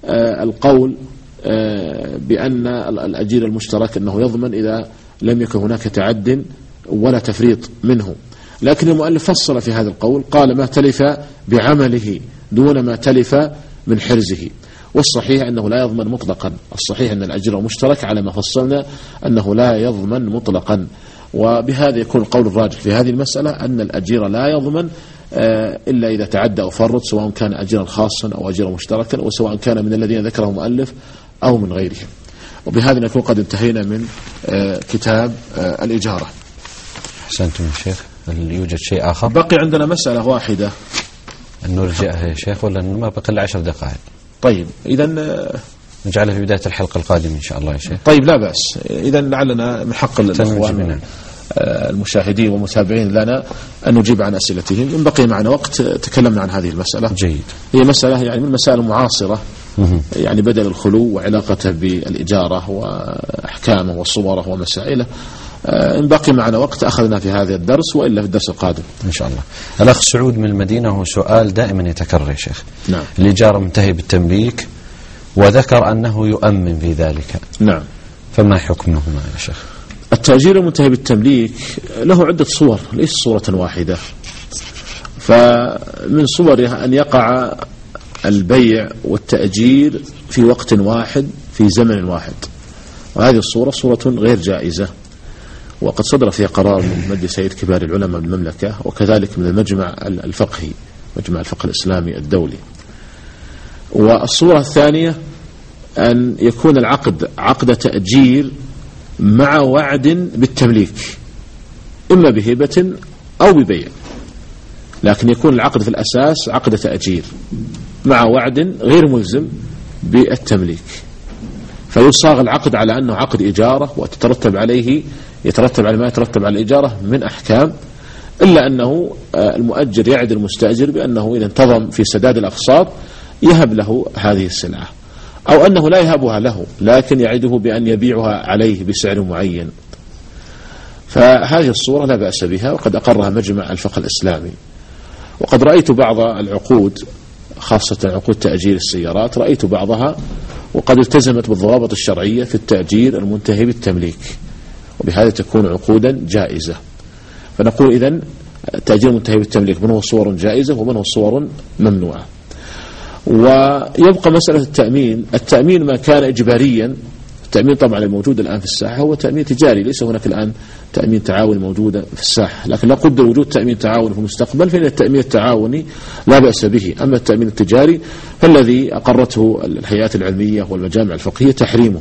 القول بأن الأجير المشترك أنه يضمن إذا لم يكن هناك تعد ولا تفريط منه. لكن المؤلف فصل في هذا القول، قال ما تلف بعمله دون ما تلف من حرزه. والصحيح أنه لا يضمن مطلقا، الصحيح أن الأجير المشترك على ما فصلنا أنه لا يضمن مطلقا. وبهذا يكون القول الراجح في هذه المسألة أن الأجير لا يضمن إلا إذا تعدى أو فرط، سواء كان أجيرا خاصا أو أجيرا مشتركا، وسواء كان من الذين ذكره المؤلف أو من غيرهم. وبهذا نكون قد انتهينا من كتاب الإجارة. أحسنتم يا شيخ. هل يوجد شيء آخر؟ بقي عندنا مسألة واحدة أن نرجعها يا شيخ، ولا ما بقي إلا عشر دقائق؟ طيب إذا نجعلها في بداية الحلقة القادمة إن شاء الله يا شيخ. طيب لا بأس. إذا لعلنا من حق الإخوان المشاهدين والمتابعين لنا أن نجيب عن أسئلتهم. إن بقي معنا وقت تكلمنا عن هذه المسألة. جيد. هي مسألة يعني من المسائل المعاصرة، يعني بدل الخلو وعلاقته بالإجارة وأحكامه وصوره ومسائله. إن بقي معنا وقت أخذنا في هذا الدرس، وإلا في الدرس القادم إن شاء الله. الأخ سعود من المدينة، هو سؤال دائما يتكرر يا شيخ. نعم. الإجارة منتهي بالتمليك، وذكر أنه يؤمن في ذلك. نعم. فما حكمهما يا شيخ؟ التأجير المنتهي بالتمليك له عدة صور، ليس صورة واحدة. فمن صورها أن يقع البيع والتأجير في وقت واحد في زمن واحد، وهذه الصورة صورة غير جائزة، وقد صدر فيها قرار من مجلس هيئة كبار العلماء بالمملكة، وكذلك من المجمع الفقهي، مجمع الفقه الإسلامي الدولي. والصورة الثانية أن يكون العقد عقد تأجير مع وعد بالتمليك، إما بهبة أو ببيع، لكن يكون العقد في الأساس عقد تأجير مع وعد غير ملزم بالتمليك، فيصاغ العقد على أنه عقد إجارة، وتترتب عليه يترتب على ما يترتب على الإجارة من أحكام، إلا أنه المؤجر يعد المستأجر بأنه إذا انتظم في سداد الأقساط يهب له هذه السلعة، أو أنه لا يهبها له لكن يعده بأن يبيعها عليه بسعر معين. فهذه الصورة لا بأس بها، وقد أقرها مجمع الفقه الإسلامي. وقد رأيت بعض العقود، خاصة عقود تأجير السيارات، رأيت بعضها وقد التزمت بالضوابط الشرعية في التأجير المنتهي بالتمليك، وبهذا تكون عقودا جائزة. فنقول إذن التأجير المنتهي بالتمليك منه صور جائزة ومنه صور ممنوعة. ويبقى مسألة التأمين. التأمين ما كان إجباريا، التأمين طبعا الموجود الآن في الساحة هو تأمين تجاري، ليس هناك الآن تأمين تعاوني موجودة في الساحة، لكن لا قدر وجود تأمين تعاوني في المستقبل، فإن التأمين التعاوني لا بأس به. أما التأمين التجاري فالذي أقرته الهيئات العلمية والمجامع الفقهية تحريمه.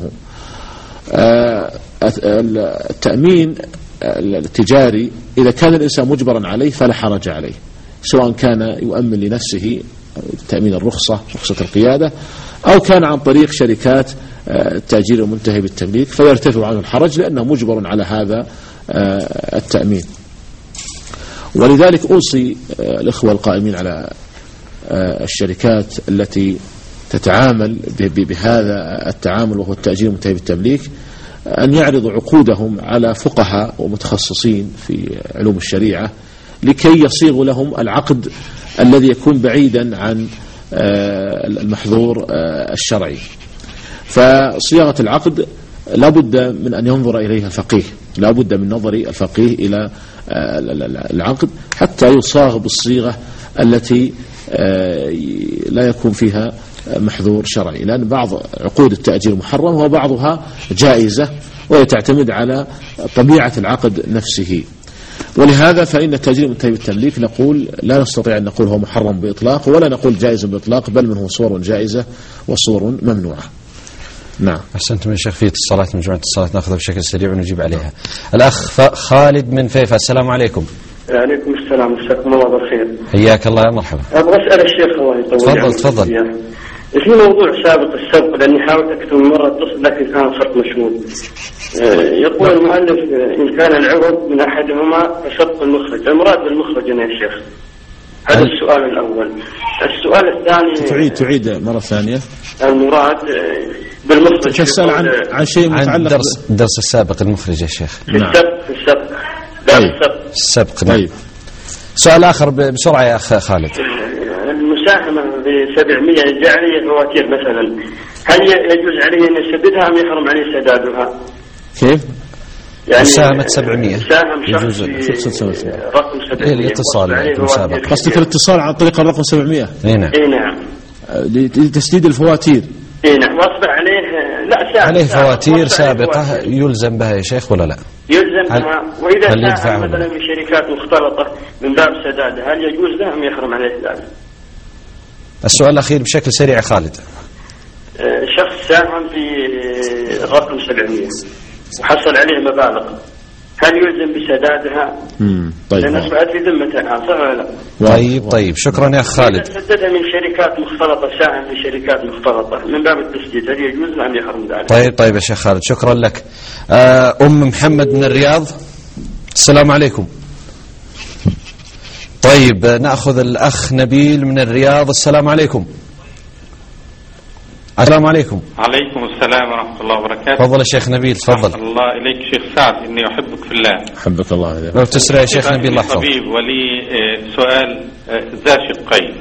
التأمين التجاري إذا كان الإنسان مجبرا عليه فلا حرج عليه، سواء كان يؤمن لنفسه تأمين الرخصة، رخصة القيادة، أو كان عن طريق شركات التأجير المنتهي بالتمليك، فيرتفع عنه الحرج لأنه مجبر على هذا التأمين. ولذلك أوصي الإخوة القائمين على الشركات التي تتعامل بهذا التعامل وهو التأجير المنتهي بالتمليك أن يعرضوا عقودهم على فقهاء ومتخصصين في علوم الشريعة، لكي يصيغوا لهم العقد الذي يكون بعيدا عن المحظور الشرعي. فصياغة العقد لا بد من أن ينظر إليها الفقيه، لا بد من نظر الفقيه إلى العقد حتى يصاغ بالصيغة التي لا يكون فيها محظور شرعي، لأن بعض عقود التأجير محرم وبعضها جائزة، وهي تعتمد على طبيعة العقد نفسه. ولهذا فإن التأجير المنتهي بالتمليك نقول لا نستطيع أن نقول هو محرم بإطلاق، ولا نقول جائز بإطلاق، بل منه صور جائزة وصور ممنوعة. نعم. أحسنتم يا شيخ. في اتصالات، مجموعة اتصالات نأخذها بشكل سريع ونجيب عليها. الأخ خالد من فيفا، السلام عليكم. وعليكم السلام، مساكم الله بالخير. حياك الله، يا مرحبا. أبغى أسأل الشيخ الله يطول. تفضل تفضل. في موضوع سابق السبق، لأني حاولت أكتب مرة اتصل لكن كان صرت مشغول. يقول المؤلف إن كان العوض من أحدهما فسبق المخرج، المراد بالمخرج يا شيخ. هذا السؤال الأول. السؤال الثاني تعيد تعيد مرة ثانية. المراد بالمخرج تسأل عن عن شيء متعلق عن درس الدرس السابق المخرج يا شيخ. في السبق في السبق لا السبق السبق. طيب. سؤال آخر بسرعة يا أخ خالد. المساهمة بسبعمية جاء عليه فواتير مثلا، هل يجوز عليه أن يسددها أم يحرم عليه سدادها؟ كيف؟ يعني ساهمت سبعمية ساهم شخص في رقم سبعمية الاتصال المسابقة. قصدك الاتصال عن طريق الرقم سبعمية؟ اي نعم. اي نعم. لتسديد الفواتير. اي نعم. واصبح عليه لا ساهم عليه فواتير سابقة يلزم بها يا شيخ ولا لا؟ يلزم بها. وإذا ساهم مثلا في شركات مختلطة من باب سدادها هل يجوز له أم يحرم عليه ذلك؟ السؤال الأخير بشكل سريع خالد. شخص ساهم في الرقم سبعمية وحصل عليه مبالغ، هل يلزم بسدادها؟ امم طيب. لأن أصبحت في ذمته الآن، صح ولا لا؟ طيب طيب شكرا يا خالد. سددها من شركات مختلطة، ساهم في شركات مختلطة من باب التسديد، هل يجوز أم يحرم ذلك؟ طيب طيب يا شيخ خالد شكرا لك. أم محمد من الرياض، السلام عليكم. طيب نأخذ الأخ نبيل من الرياض، السلام عليكم. السلام عليكم. عليكم السلام ورحمة الله وبركاته. تفضل يا شيخ نبيل. تفضل. الله إليك شيخ سعد، إني أحبك في الله. أحبك الله. لو تسرع يا شيخ نبيل لحظة. طبيب ولي سؤال ذا شقين.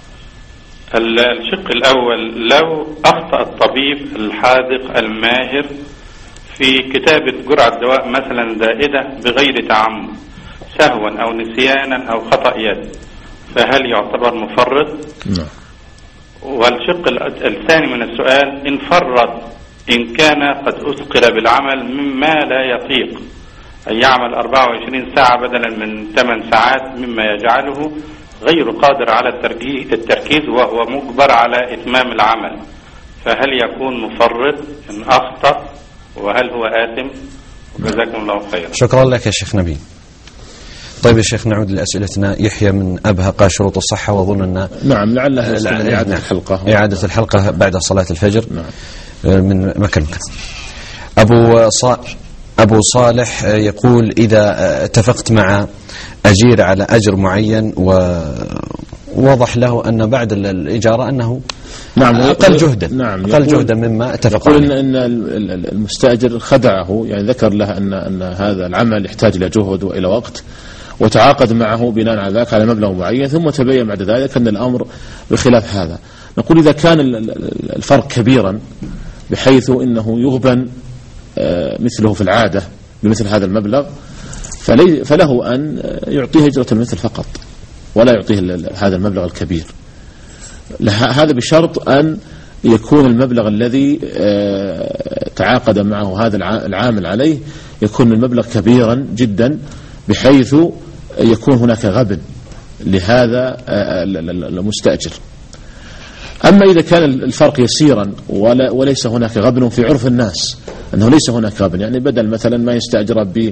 الشق الأول، لو أخطأ الطبيب الحاذق الماهر في كتابة جرعة دواء مثلا زائدة بغير تعمد سهوا أو نسيانا أو خطأ يد، فهل يعتبر مفرط؟ نعم. والشق الثاني من السؤال، إن فرط إن كان قد أثقل بالعمل مما لا يطيق أن يعمل أربعة وعشرين ساعة بدلا من ثمان ساعات، مما يجعله غير قادر على التركيز وهو مجبر على إتمام العمل، فهل يكون مفرط إن أخطأ وهل هو آثم؟ جزاكم الله خيرا. شكرا لك يا شيخ نبيل. طيب يا شيخ نعود لأسئلتنا. يحيى من أبها قال شروط الصحة، وأظن أن نعم لعلها إعادة نعم. الحلقة إعادة الحلقة بعد صلاة الفجر. نعم. من مكان مكان. أبو صا أبو صالح يقول إذا اتفقت مع أجير على أجر معين ووضح له أن بعد الإجارة أنه نعم أقل جهدا نعم أقل جهدا مما اتفق عليه. يقول إن, إن المستأجر خدعه، يعني ذكر له أن أن هذا العمل يحتاج إلى جهد وإلى وقت، وتعاقد معه بناء على ذلك على مبلغ معين، ثم تبين بعد ذلك أن الأمر بخلاف هذا. نقول إذا كان الفرق كبيرا بحيث أنه يغبن مثله في العادة بمثل هذا المبلغ، فله أن يعطيه هجرة المثل فقط ولا يعطيه هذا المبلغ الكبير. هذا بشرط أن يكون المبلغ الذي تعاقد معه هذا العامل عليه يكون المبلغ كبيرا جدا بحيث يكون هناك غبن لهذا المستأجر. أما إذا كان الفرق يسيرا وليس هناك غبن في عرف الناس، أنه ليس هناك غبن، يعني بدل مثلا ما يستأجر ب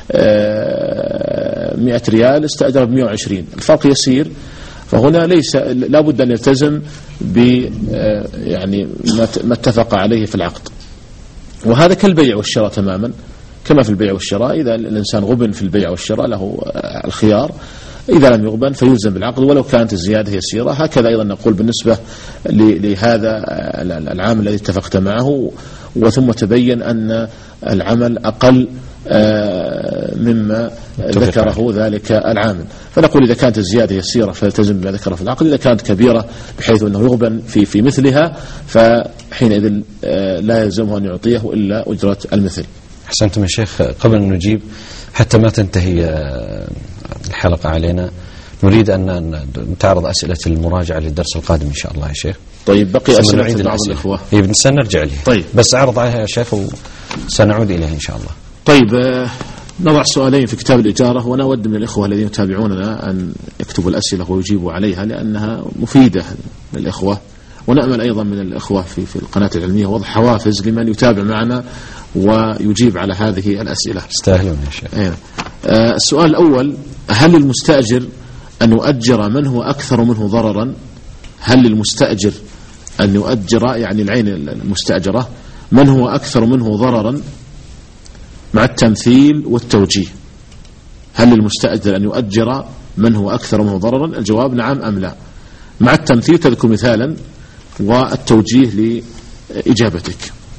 مئة ريال استأجر ب مئة وعشرين، الفرق يسير، فهنا ليس لا بد أن يلتزم ب يعني ما اتفق عليه في العقد. وهذا كالبيع والشراء تماما، كما في البيع والشراء، إذا الإنسان غبن في البيع والشراء له الخيار، إذا لم يغبن فيلزم بالعقد ولو كانت الزيادة يسيرة. هكذا أيضا نقول بالنسبة لهذا العامل الذي اتفقت معه وثم تبين أن العمل أقل مما ذكره ذلك العامل، فنقول إذا كانت الزيادة يسيرة فيلتزم بما ذكره في العقد، إذا كانت كبيرة بحيث أنه يغبن في في مثلها فحينئذ لا يلزمه أن يعطيه إلا أجرة المثل. أحسنتم يا شيخ. قبل أن نجيب حتى ما تنتهي الحلقة علينا، نريد أن نتعرض أسئلة المراجعة للدرس القادم إن شاء الله يا شيخ. طيب بقي أسئلة بعض الإخوة. إيه بنستنى لها. طيب بس أعرض عليها يا شيخ وسنعود إليها إن شاء الله. طيب آه نضع سؤالين في كتاب الإجارة، وأنا أود من الإخوة الذين يتابعوننا أن يكتبوا الأسئلة ويجيبوا عليها لأنها مفيدة للإخوة، ونأمل أيضا من الإخوة في في القناة العلمية وضع حوافز لمن يتابع معنا ويجيب على هذه الأسئلة. استاهلون يا شيخ. آه السؤال الأول، هل للمستأجر أن يؤجر من هو أكثر منه ضررا؟ هل للمستأجر أن يؤجر يعني العين المستأجرة من هو أكثر منه ضررا مع التمثيل والتوجيه؟ هل للمستأجر أن يؤجر من هو أكثر منه ضررا؟ الجواب نعم أم لا. مع التمثيل تذكر مثالا والتوجيه لإجابتك.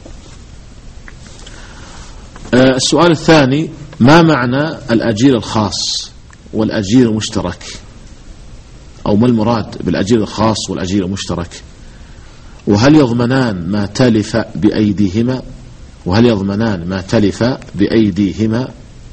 السؤال الثاني، ما معنى الأجير الخاص والأجير المشترك؟ أو ما المراد بالأجير الخاص والأجير المشترك؟ وهل يضمنان ما تلف بأيديهما وهل يضمنان ما تلف بأيديهما؟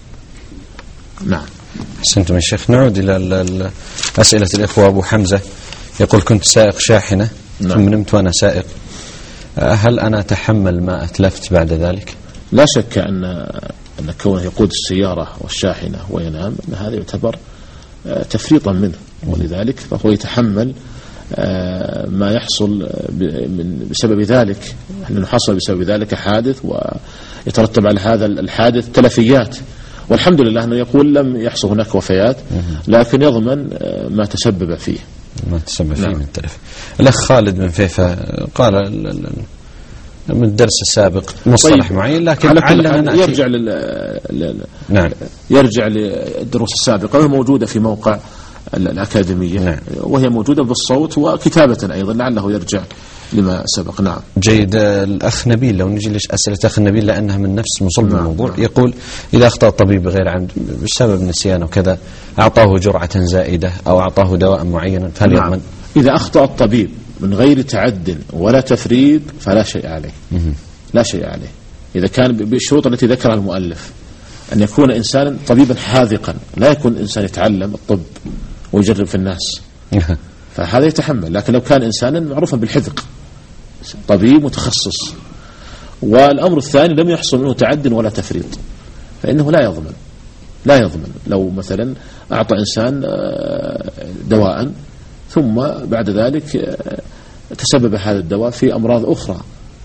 نعم. أحسنتم يا شيخ. نعود إلى أسئلة الإخوة. أبو حمزة يقول كنت سائق شاحنة نعم. ثم نمت وأنا سائق، هل أنا أتحمل ما أتلفت بعد ذلك؟ لا شك أن أن كونه يقود السيارة والشاحنة وينام أن هذا يعتبر تفريطا منه، ولذلك فهو يتحمل ما يحصل بسبب ذلك، لأنه حصل بسبب ذلك حادث ويترتب على هذا الحادث تلفيات، والحمد لله أنه يقول لم يحصل هناك وفيات، لكن يضمن ما تسبب فيه ما تسبب فيه من التلف. الأخ خالد من فيفا قال من الدرس السابق مصطلح طيب معين، لكن علمنا يرجع لل... لل... نعم يرجع للدروس السابقة وهي موجودة في موقع الأكاديمية. نعم. وهي موجودة بالصوت وكتابة أيضا، لعله يرجع لما سبق. نعم. جيد. الأخ نبيل، لو نجي ليش أسئلة الأخ نبيل لأنها من نفس مصلب نعم. الموضوع. نعم. يقول إذا أخطأ الطبيب بغير عمد بسبب نسيان وكذا، أعطاه جرعة زائدة أو أعطاه دواء معين، فهل نعم. يضمن؟ إذا أخطأ الطبيب من غير تعد ولا تفريط فلا شيء عليه. مه. لا شيء عليه إذا كان بالشروط التي ذكرها المؤلف، أن يكون إنسانا طبيبا حاذقا، لا يكون إنسان يتعلم الطب ويجرب في الناس فهذا يتحمل. لكن لو كان إنسانا معروفا بالحذق، طبيب متخصص، والأمر الثاني لم يحصل منه تعد ولا تفريط، فإنه لا يضمن لا يضمن لو مثلا أعطى إنسان دواء ثم بعد ذلك تسبب هذا الدواء في أمراض أخرى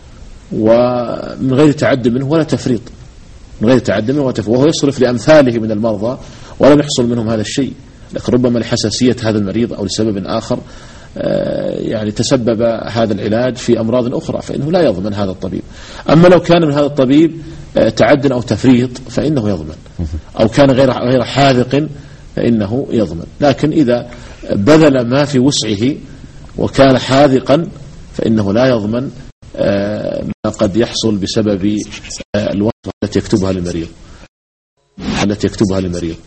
ومن غير تعد منه ولا تفريط، من غير تعد منه ولا تفريط، وهو يصرف لأمثاله من المرضى ولم يحصل منهم هذا الشيء، لكن ربما لحساسية هذا المريض أو لسبب آخر يعني تسبب هذا العلاج في أمراض أخرى، فإنه لا يضمن هذا الطبيب. أما لو كان من هذا الطبيب تعد أو تفريط فإنه يضمن، أو كان غير غير حاذق فإنه يضمن. لكن إذا بذل ما في وسعه وكان حاذقا فإنه لا يضمن ما قد يحصل بسبب الوصفة التي يكتبها للمريض التي يكتبها للمريض.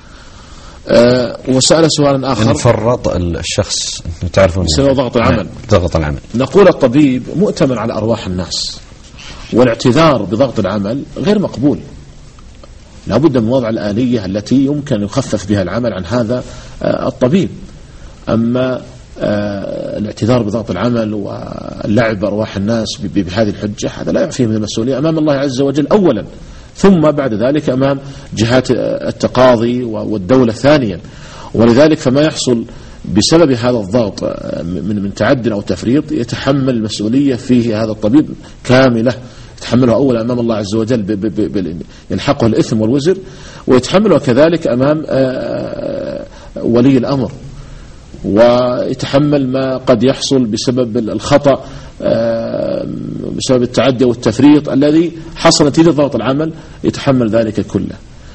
أه وسأل سؤالا آخر: فرط الشخص تعرفون بسبب ضغط العمل. ضغط العمل نقول الطبيب مؤتمن على أرواح الناس، والاعتذار بضغط العمل غير مقبول، لا بد من وضع الآلية التي يمكن يخفف بها العمل عن هذا أه الطبيب. أما أه الاعتذار بضغط العمل واللعب بأرواح الناس بهذه الحجة هذا لا يعفيه من المسؤولية أمام الله عز وجل أولا، ثم بعد ذلك أمام جهات التقاضي والدولة ثانيا. ولذلك فما يحصل بسبب هذا الضغط من من تعد أو تفريط يتحمل المسؤولية فيه هذا الطبيب كاملة، يتحملها أولا أمام الله عز وجل يلحقه الإثم والوزر، ويتحملها كذلك أمام ولي الأمر، ويتحمل ما قد يحصل بسبب الخطأ بسبب التعدي والتفريط الذي حصل نتيجة ضغط العمل، يتحمل ذلك كله.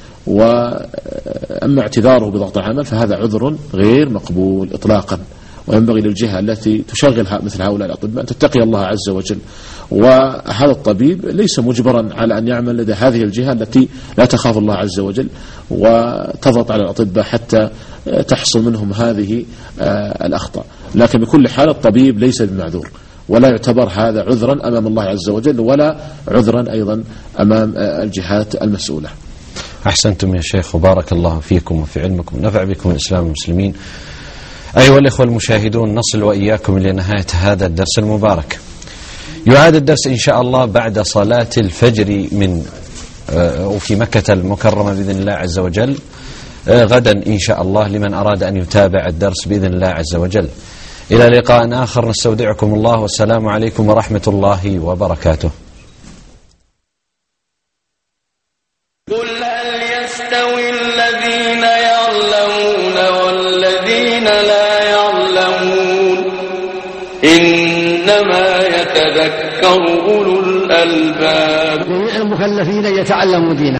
وأما اعتذاره بضغط العمل فهذا عذر غير مقبول إطلاقا، وينبغي للجهة التي تشغل مثل هؤلاء الأطباء أن تتقي الله عز وجل. وهذا الطبيب ليس مجبرا على أن يعمل لدى هذه الجهة التي لا تخاف الله عز وجل وتضغط على الأطباء حتى تحصل منهم هذه الأخطاء. لكن بكل حال الطبيب ليس بمعذور، ولا يعتبر هذا عذرا أمام الله عز وجل ولا عذرا أيضا أمام الجهات المسؤولة. أحسنتم يا شيخ، وبارك الله فيكم وفي علمكم ونفع بكم الإسلام والمسلمين. أيها الإخوة المشاهدون، نصل وإياكم لنهاية هذا الدرس المبارك. يعاد الدرس إن شاء الله بعد صلاة الفجر من وفي مكة المكرمة بإذن الله عز وجل غدا إن شاء الله، لمن أراد أن يتابع الدرس بإذن الله عز وجل. إلى لقاء آخر، نستودعكم الله، والسلام عليكم ورحمة الله وبركاته. قل هل يستوي الذين يعلمون والذين لا يعلمون، إنما يتذكر أولو الألباب. جميع المكلفين يتعلموا دينه